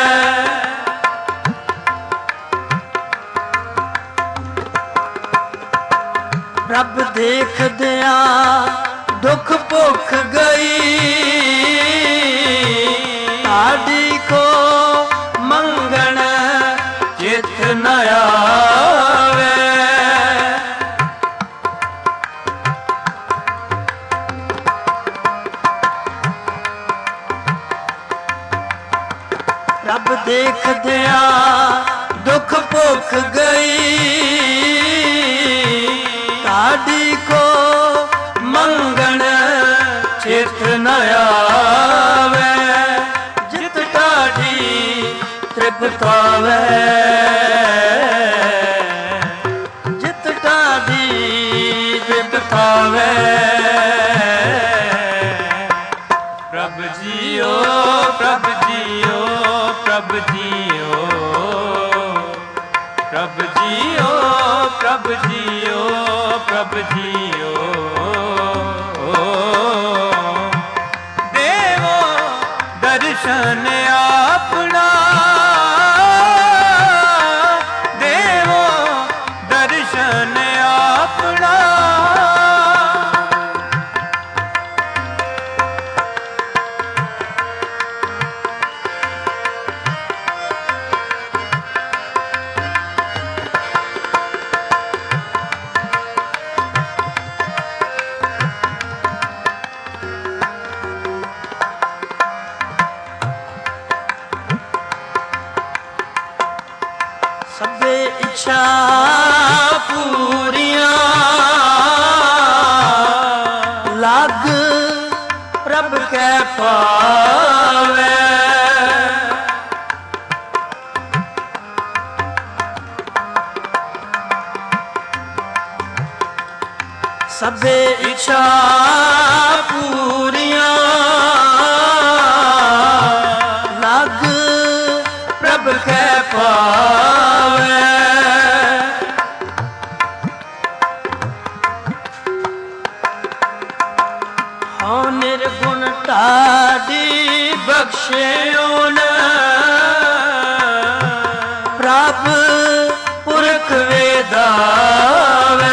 ਰੱਬ ਦੇਖਦਿਆਂ ਦੁੱਖ ਭੁੱਖ ਗਈ ਤਾੜੀ ਕੋ ਮੰਗਣ ਚਿੱਤ ਨ ਆਵੇ। ਰੱਬ ਦੇਖਦਿਆਂ ਦੁੱਖ ਭੁੱਖ ਗਈ ਤਾੜੀ ਕੋ ਮੰਗਣ ਚਿੱਤ ਨ ਆਵੇ। ਜਿਤ ਢਾਡੀ ਤ੍ਰਿਪ ਪਾਵੇ। ਜਿਤ ਢਾਡੀ ਤ੍ਰਿਪ ਪਾਵੇ। ਪ੍ਰਭ ਜੀਓ ਪ੍ਰਭ ਜੀਓ ਪ੍ਰਭ ਜੀਓ ਪ੍ਰਭ ਜੀਓ ਪ੍ਰਭ ਜੀਓ ਪ੍ਰਭ ਜੀਓ ਦੇਵੋ ਦਰਸ਼ਨ ਆਪਣਾ ਦੇਵੋ ਦਰਸ਼ਨ ਆਪਣਾ। इच्छा पूरियां लग प्रभ के पावे। सबे इच्छा पूरियां लग प्रभ के पावे। हाँ निर्गुण टाडी बख्शे ओने प्रभ पुरख वेदावे।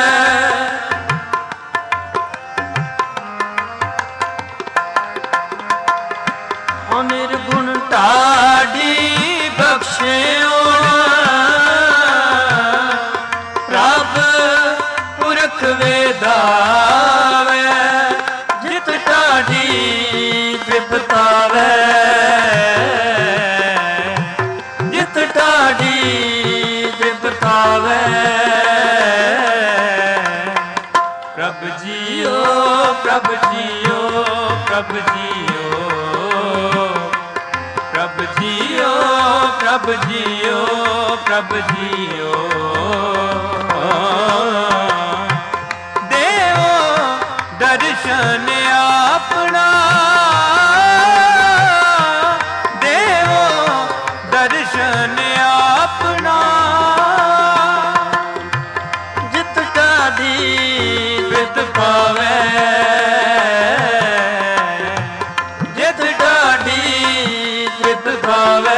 निर्गुण टाडी बख्शे प्रभ पुरख वेदावे। जित टाडी तृप्तावे जित टाडी तृप्तावे। प्रभ जियो प्रभ जियो प्रभ जियो प्रभ जियो प्रभ जियो प्रभ जियो। देवो दर्शन अपना देवो दर्शन अपना। जित टाडी तृप्त पावे जित टाडी तृप्त पावे।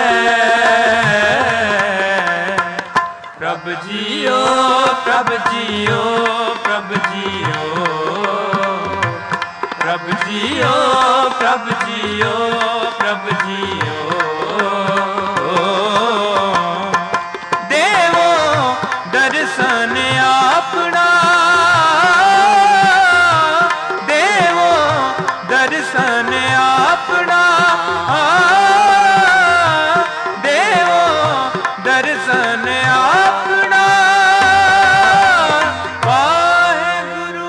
प्रभ जियो प्रभ जियो प्रभ जियो प्रभ जियो प्रभ जियो प्रभ जियो। देवो दर्शन अपना देवो दर्शन अपना। देवो दर्शन अपना। वाहेगुरु।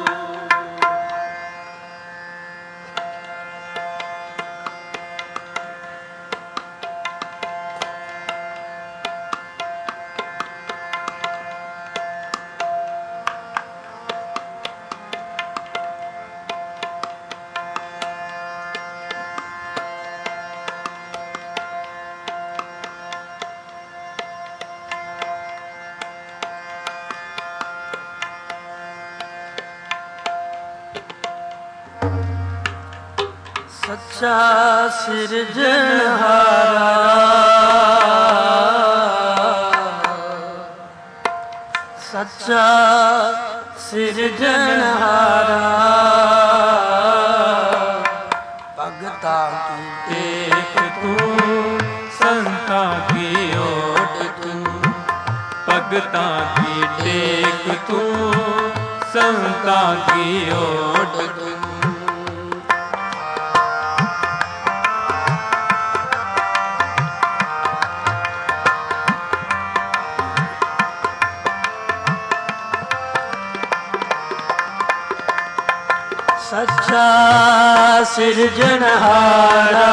सच्चा सिरजनहारा सच्चा सिरजनहारा। भगता की टेक तू संता की ओट तू भगता की टेक तू संता की ओट तू। सच्चा सिरजनहारा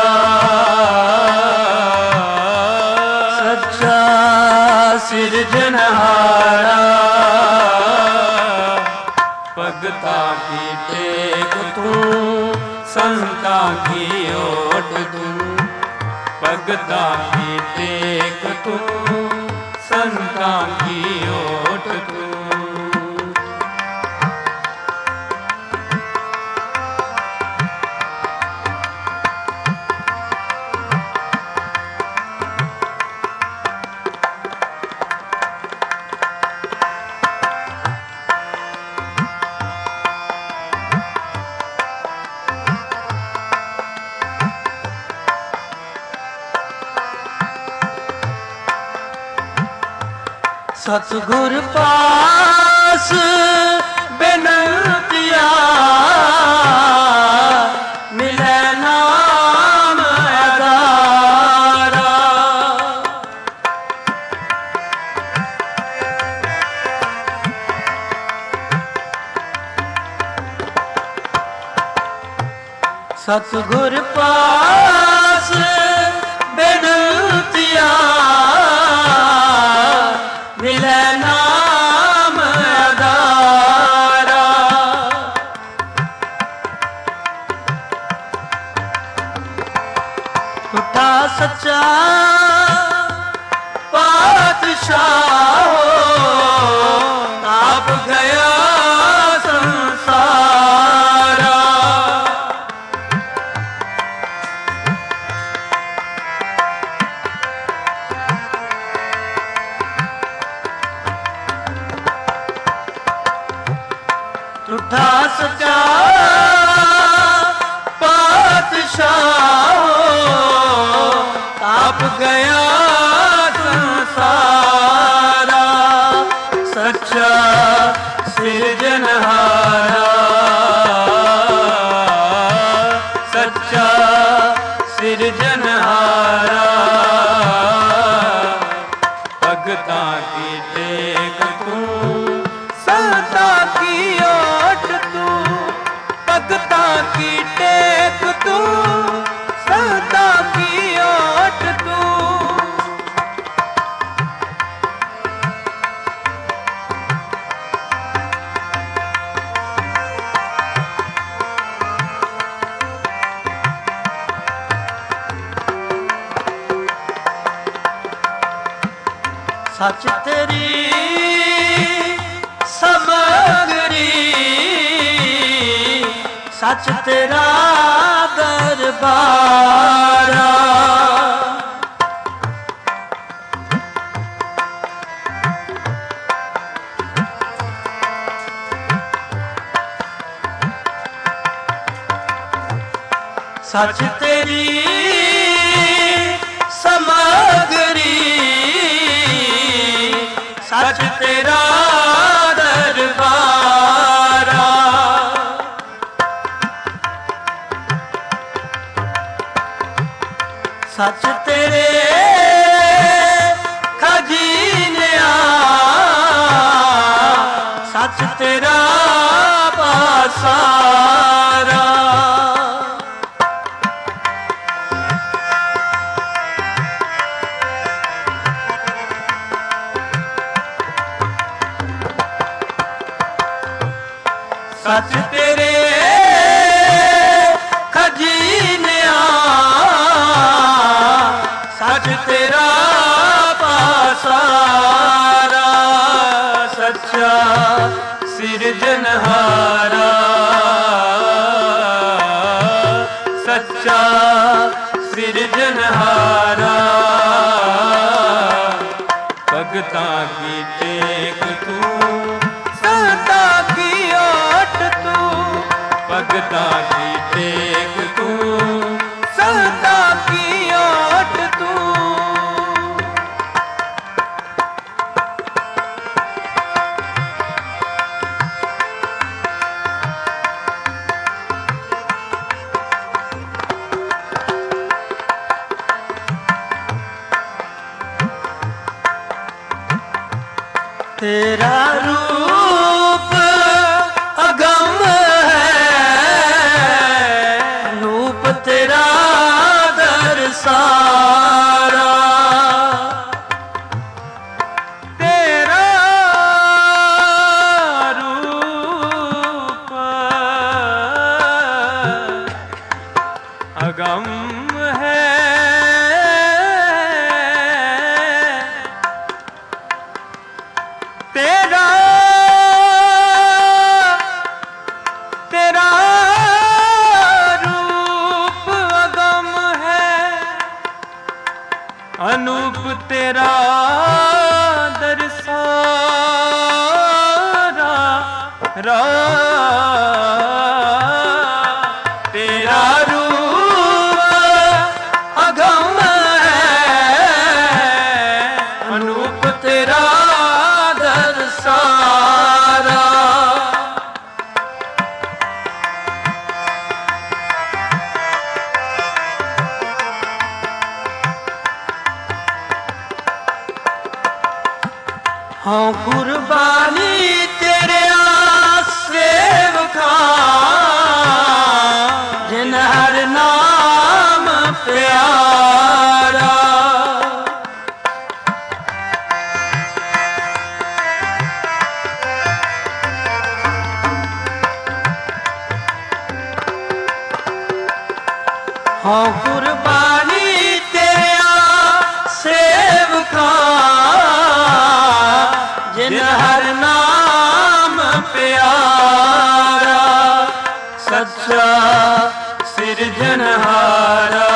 सच्चा सिरजनहारा। भगता की टेक तू संता की ओट तू भगता की टेक तू संता की ओट तू। सतगुर पास बिनतिया मिले नाम आधारा। सतगुर पास बेनतिया मिले नाम आधारा। उठा सच्चा पातशाह आप गया संसारा। उठा सच्चा पातशाह आप गया संसारा। सच्चा सिरजनहारा, सच्चा सिरजनहारा। भगतां की टेक तू, संतां की ओट तू। भगतां की टेक तू, संतां की ओट तू। सच तेरी समगरी, सच तेरा दरबारा। सच तेरी समगरी, सच तेरा दरबारा। सच तेरे खजीनिया, सच तेरा पासारा। सच तेरे खजीनिया, सच तेरा पासारा। सच्चा सिरजनहारा, सच्चा सिरजनहारा। भगतां की टेक तू, संतां की ओट तू। भगतां की टेक तू, संतां की ओट तू। तेरा रूप अगम है, रूप तेरा दरसारा। तेरा रूप अगम है, तेरा तेरा रूप अगम है। अनूप तेरा दरसारा। रा तेरा रूप अगम है, अनूप तेरा दरसारा। हाँ कुर्बानी तेरे सेवका, जिन हर ਹਾਂ ਕੁਰਬਾਨੀ ਤੇਰਾ ਸੇਵਕਾ ਜਿਨ ਹਰ ਨਾਮ ਪਿਆਰਾ ਸੱਚਾ ਸਿਰਜਣਹਾਰਾ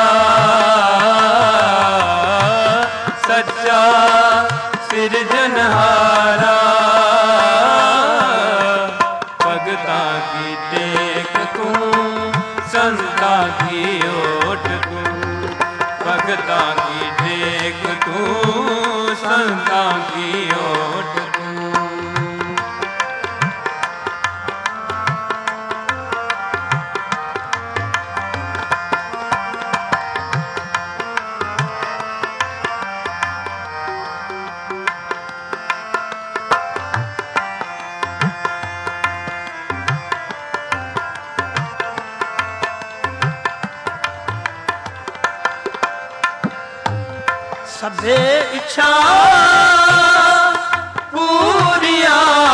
ਸੱਚਾ ਸਿਰਜਣਹਾਰਾ ਭਗਤਾਂ ਕੀ ਟੇਕ ਤੂੰ ਸੰਤਾਂ ਕੀ ਓਟ ਤੂੰ ਭਗਤਾਂ ਕੀ ਟੇਕ ਤੂੰ ਸੰਤਾਂ ਕੀ ਓਟ ਤੂੰ ਸਭੇ ਇੱਛਾ ਪੂਰੀਆਂ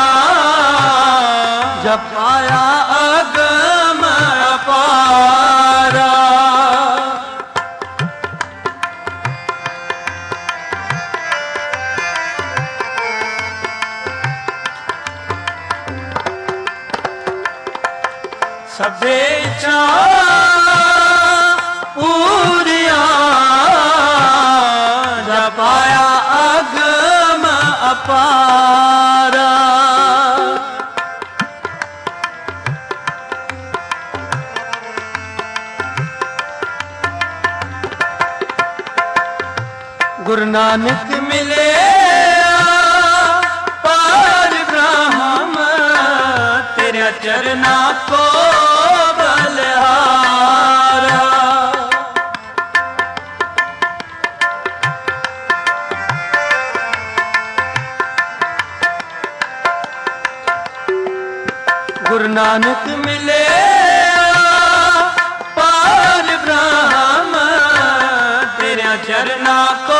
ਜਪਾਇਆ ਅਗਮ ਅਪਾਰਾ ਸਭੇ ਇੱਛਾ ਪਾਇਆ ਅਗਮ ਅਪਾਰਾ ਗੁਰੂ ਨਾਨਕ ਮਿਲੇ ਪਾਰ ਬ੍ਰਹਮ ਤੇਰੇ ਚਰਨਾਂ ਕੋ ਬਲਿਹਾਰਾ ਗੁਰੂ ਨਾਨਕ ਮਿਲੇ ਪਾਰ ਬ੍ਰਹਮ ਤੇਰੇ ਚਰਨਾਂ ਕੋ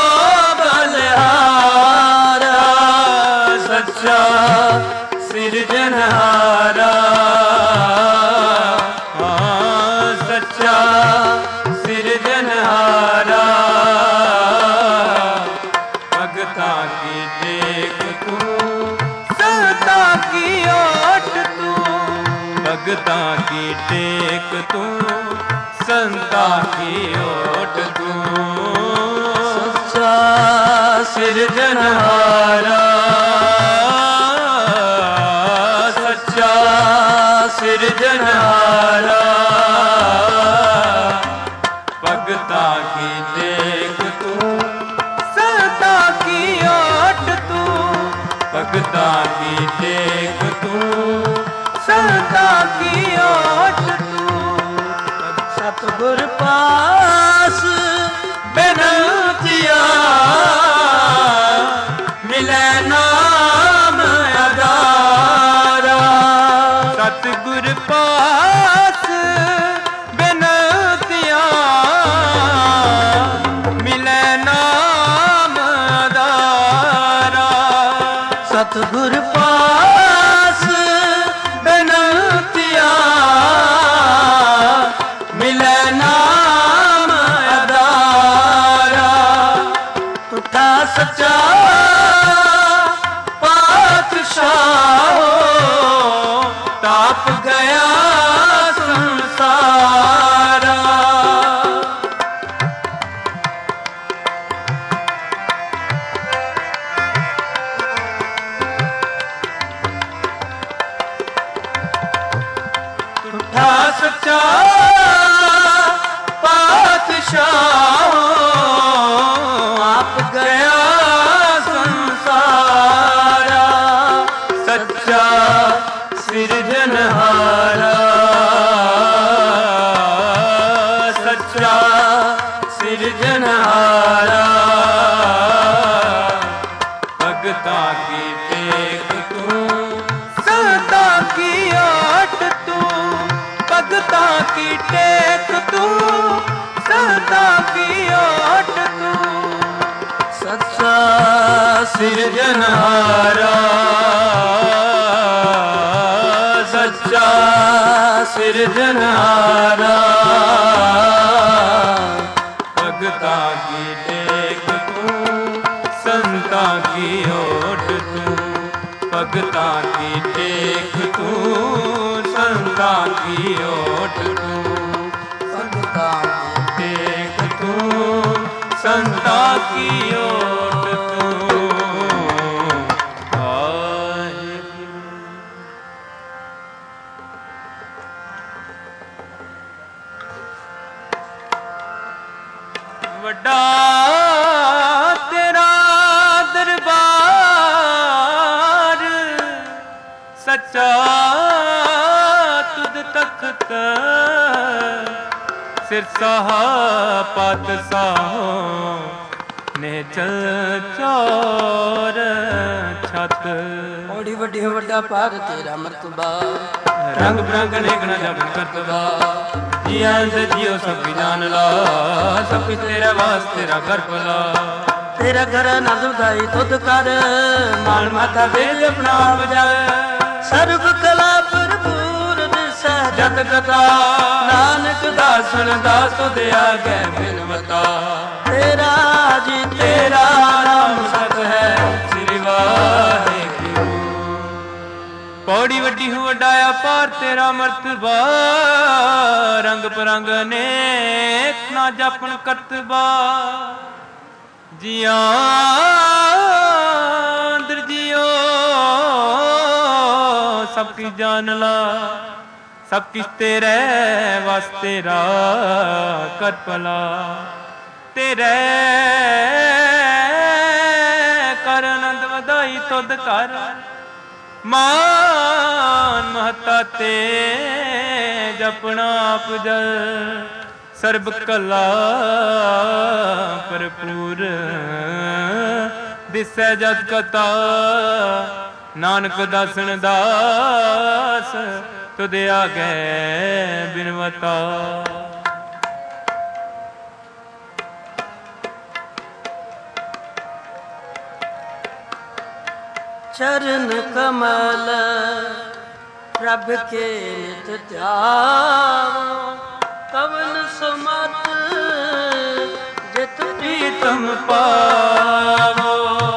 ਬਲਿਹਾਰਾ ਸੱਚਾ ਸਿਰਜਣਹਾਰਾ ਹਾਂ ਸੱਚਾ ਸਿਰਜਣਹਾਰਾ ਭਗਤਾਂ ਕੀ ਟੇਕ ਤੂੰ ਸੰਤਾਂ ਕੀ ਓਟ ਭਗਤਾਂ ਕੀ ਟੇਕ ਤੂੰ ਸੰਤਾਂ ਕੀ ਓਟ ਤੂੰ ਸੱਚਾ ਸਿਰਜਣਹਾਰਾ ਸੱਚਾ ਸਿਰਜਣਹਾਰਾ ਭਗਤਾਂ ਕੀ ਟੇਕ ਤੂੰ ਸੰਤਾਂ ਕੀ ਓਟ ਤੂੰ ਭਗਤਾਂ ਕੀ ਟੇਕ ਤੂੰ ਸੰਤਾਂ ਕੀ ਓਟ ਤੂੰ ਸਤਿਗੁਰ ਪਾਸ ਬੇਨੰਤੀਆ ਮਿਲੈ ਨਾਮ ਆਧਾਰਾ ਸਤਿਗੁਰ ਪਾਸ ਬੇਨੰਤੀਆ ਮਿਲੈ ਨਾਮ ਆਧਾਰਾ ਸਤਿਗੁਰ ਪਾਸ ਬੇਨੰਤੀਆ ਮਿਲੈ ਨਾਮ ਆਧਾਰਾ ਤੁਠਾ ਸੱਚਾ ਪਾਤਸ਼ਾਹ ਤਾਪ ਗਿਆ ਸੰਸਾਰਾ ਤੁਠਾ ਸੱਚਾ ਪਾਤਸ਼ਾਹ ਆਪ ਗਿਆ ਸੰਸਾਰਾ ਸੱਚਾ ਸਿਰਜਣਹਾਰਾ ਸੱਚਾ ਸਿਰਜਣਹਾਰਾ ਭਗਤਾਂ ਕੀ ਟੇਕ ਤੂੰ ਸੰਤਾਂ ਕੀ ਓਟ ਤੂੰ ਭਗਤਾਂ ਕੀ ਟੇਕ ਤੂੰ ਸੰਤਾਂ ਕੀ ਓਟ ਤੂੰ ਸੱਚਾ ਸਿਰਜਣਹਾਰਾ ਸੱਚਾ ਸਿਰਜਣਹਾਰਾ भगता की टेक तू, संता की ओट तू। भगता की टेक तू, संता की ओट तू। वड्डा तेरा दरबार, सच्चा तुद तख्त, सिरसाह पातशाहो, नेचल चौर छत। ओड़ी वड्डी वड्डा पार तेरा मर्तबा, रंग बिरंग नेकना जबन करतबा। जिया से जियो सब जान ला, सब कुछ तेरा वास्ते तेरा घर भला। तेरा घर ना दुधाई तुद कर, मान माथा वेद अपना बजाए। सर्व कला भरपूर दिसै जत कथा, नानक दासन दास तुद आगे बिनवता। तेरा जी तेरा नाम सत है, श्री वाहिगुरु। पौड़ी वड्डी हूँ वड्डाया पार तेरा मर्तबा, रंग परंग अनेक ना जापन करतबा। जिया जियो सब की जान ला, सब किस तेरे वास्ते तेरा कर भला। तेरे कर आनंद वधाई तुद कर, मान महता ते जपना आप जल। सर्ब कला भरपूर दिसै जग कथा, नानक दासन दास तुद आगे बिनवता। चरण कमल प्रभ के नित ध्यान, कवन सुमत जित प्रीतम पावो।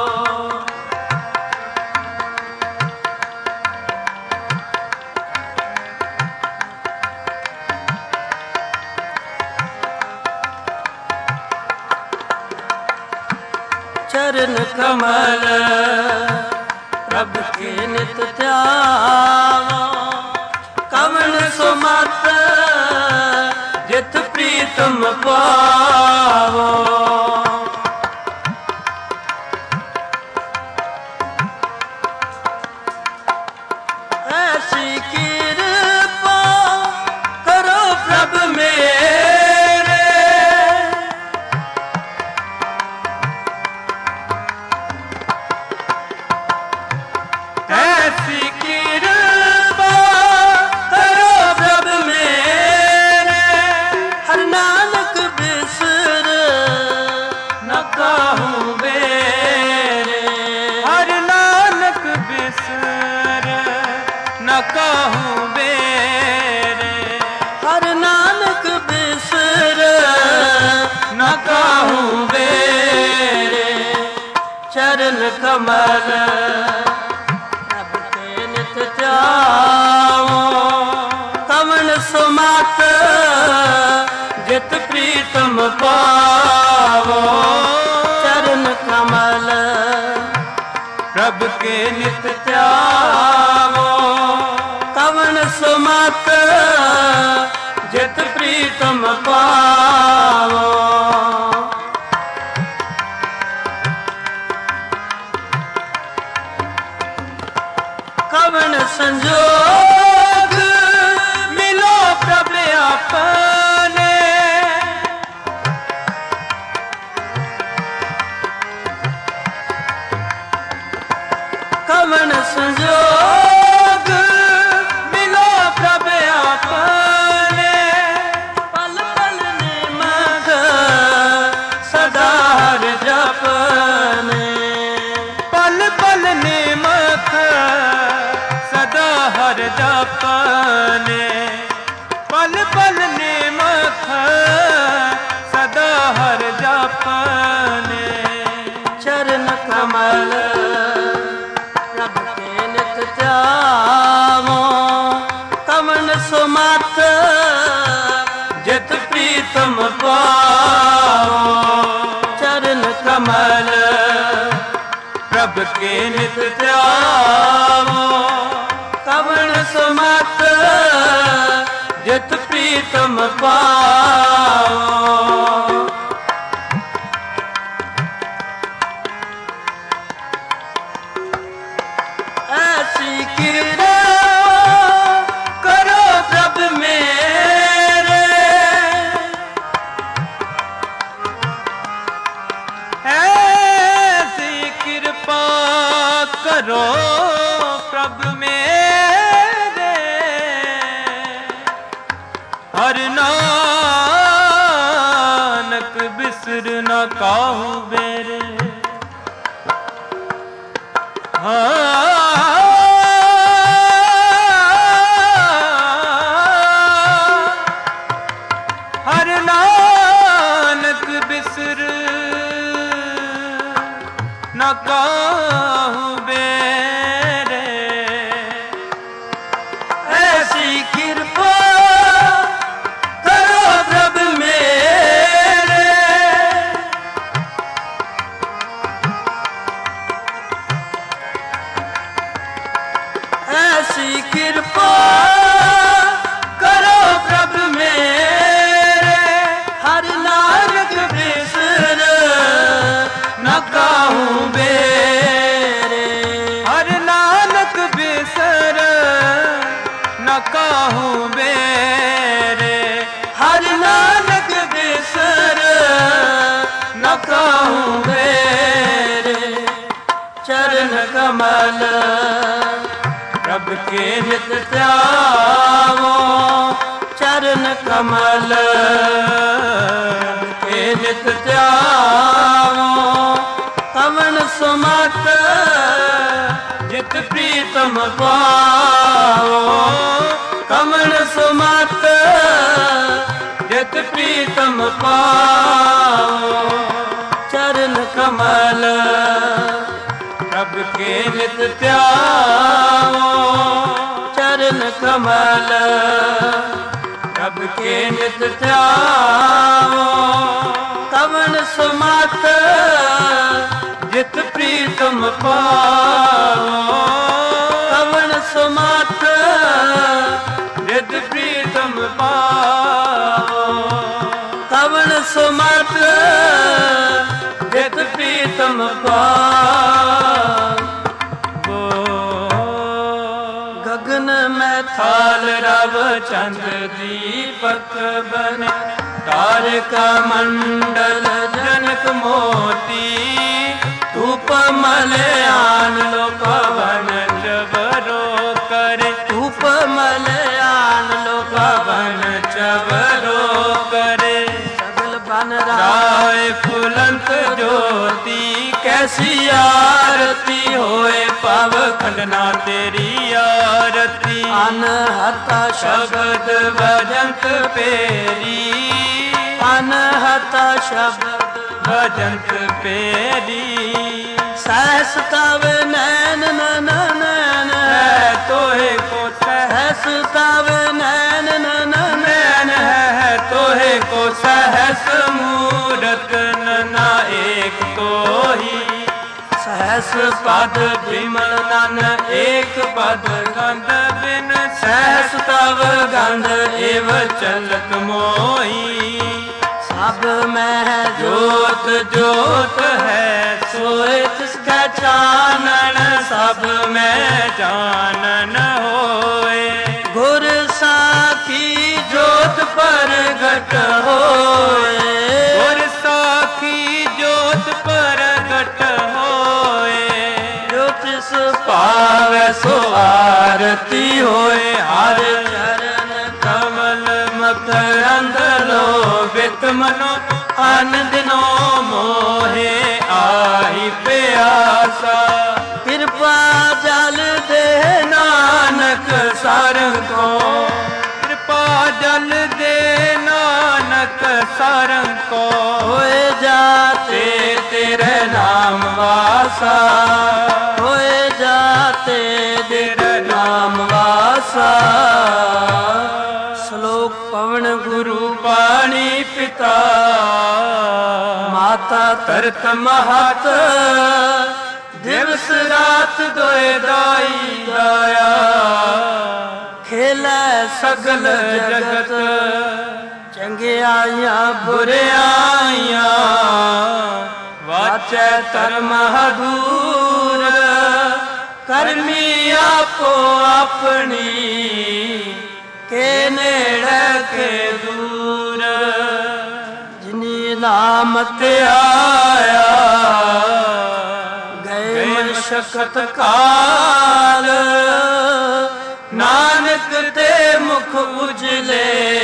चरण कमल प्रभ के नित ध्यावो, कवन सुमत जित प्रीतम पावो। ऐसी कृपा करो प्रभ मेरे, ऐसी कृपा करो प्रभ मेरे। हर नानक बिसर न काहू बेरे, हर नानक बिसर न काहू बेरे। हर नानक बिसर न काहू बेरे। चरण कमल प्रभ के नित ध्यावो, कवन सुमत जित प्रीतम पावो। चरण कमल प्रभ के नित ध्यावो, कवन सुमत जित प्रीतम पावो। कवन संजोग मिलो प्रभ अपने, कवन संजोग मिलो प्रभ अपने। पल पल निमग सदा हर जपने, पल पल निमख सदा हर जपने। पल पल निमख सदा हर जपने। चरण कमल प्रभ के नित प्रीतम पाओ। चरण कमल प्रभ के नित ध्याओ। कवण सुमत जित प्रीतम पाओ। ऐसी किरा करो प्रभ मेरे। ऐसी कृपा करो प्रभ मेरे। हर नानक बिसर न काहू बेरे। हर नानक बिसर न काहू बेरे। ऐसी कृपा करो प्रभ मेरे। ऐसी कृपा करो प्रभ मेरे। हर नानक बिसर न काहू बेरे। हर नानक बिसर न काहू बेरे। हर नानक बिसर न काहू बेरे। चरण कमल प्रभ के नित ध्याओ। चरण कमल के नित ध्याओ। कवण सुमत जित प्रीतम पाओ। कवण सुमत जित प्रीतम पाओ। चरण कमल प्रभ के नित ध्याओ। चरण कमल प्रभ के नित ध्याओ। कवण सुमत जित प्रीतम पाओ। कवण सुमत जित प्रीतम पाओ। कवण सुमत जित प्रीतम पाओ। गगन में थाल रव चंद दीपक बने। तारका मंडल जनक मोती। धूप मलयान लो पवन चबरो करे। धूप मलयान लो पवन चबरो करे। सगल बन राय फुलंत ज्योति। कैसी आरती होए पाव खंडना तेरी आरती। अनहता शब्द भजंत पेरी। अनहता शब्द भजंत पेरी। सहस तव नैन नन नैन है तोहे को। सहस तव नैन नन नैन है तोहे को। सहस मूरत नना एक तो ही। सहस पद विमल नन एक पद गंध बिन। सहस तव गंध एव चलत मोही। सब में जोत जोत है सोए तिसका चानन। सब में जानन होए। गुर साखी जोत प्रगट होए। गुर साखी जोत प्रगट होए। ज्योतिष पावे सो आरती होए। हर चरण कमल मकरंद लोभित मनो। अन दिनो मोहे आई प्यासा। कृपा जल दे नानक सारंग को। कृपा जल दे नानक सारंग को। होए जाते तेरे नाम वासा। होए जाते तेरे नाम वासा। श्लोक पवन गुरु पाणी पिता ਦਾਤਾ ਧਰਤ ਮਹਤ ਦਿਵਸ ਰਾਤ ਦੋਏ ਦਾਈ ਦਾਇਆ ਖੇਲੇ ਸਗਲ ਜਗਤ ਚੰਗਿਆਈਆਂ ਬੁਰਿਆਈਆਂ ਵਾਚੈ ਧਰਮ ਹਦੂਰ ਕਰਮੀ ਆਪੋ ਆਪਣੀ ਕੇ ਨੇੜੇ ਕੇ ਦੂਰ ਜਿਨੀ ਨਾਮ ਤੇ ਆਇਆ ਗਏ ਮਸ਼ਕਤ ਕਾਲ ਨਾਨਕ ਤੇ ਮੁਖ ਉਜਲੇ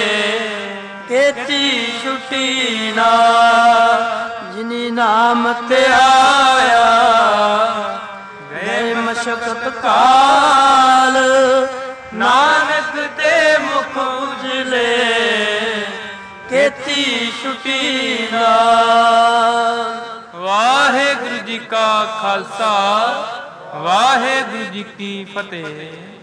ਕੀਤੀ ਛੁੱਟੀ ਨਾ ਜਿਨੀ ਨਾਮ ਤੇ ਆਇਆ ਗਏ ਮਸ਼ਕਤ ਕਾਲ ਨਾਨਕ ਤੇ ਮੁਖ ਉਜਲੇ ਕੀਤੀ ਛੁੱਟੀ ਨਾ। ਵਾਹਿਗੁਰੂ ਜੀ ਕਾ ਖਾਲਸਾ ਵਾਹਿਗੁਰੂ ਜੀ ਕੀ ਫਤਿਹ।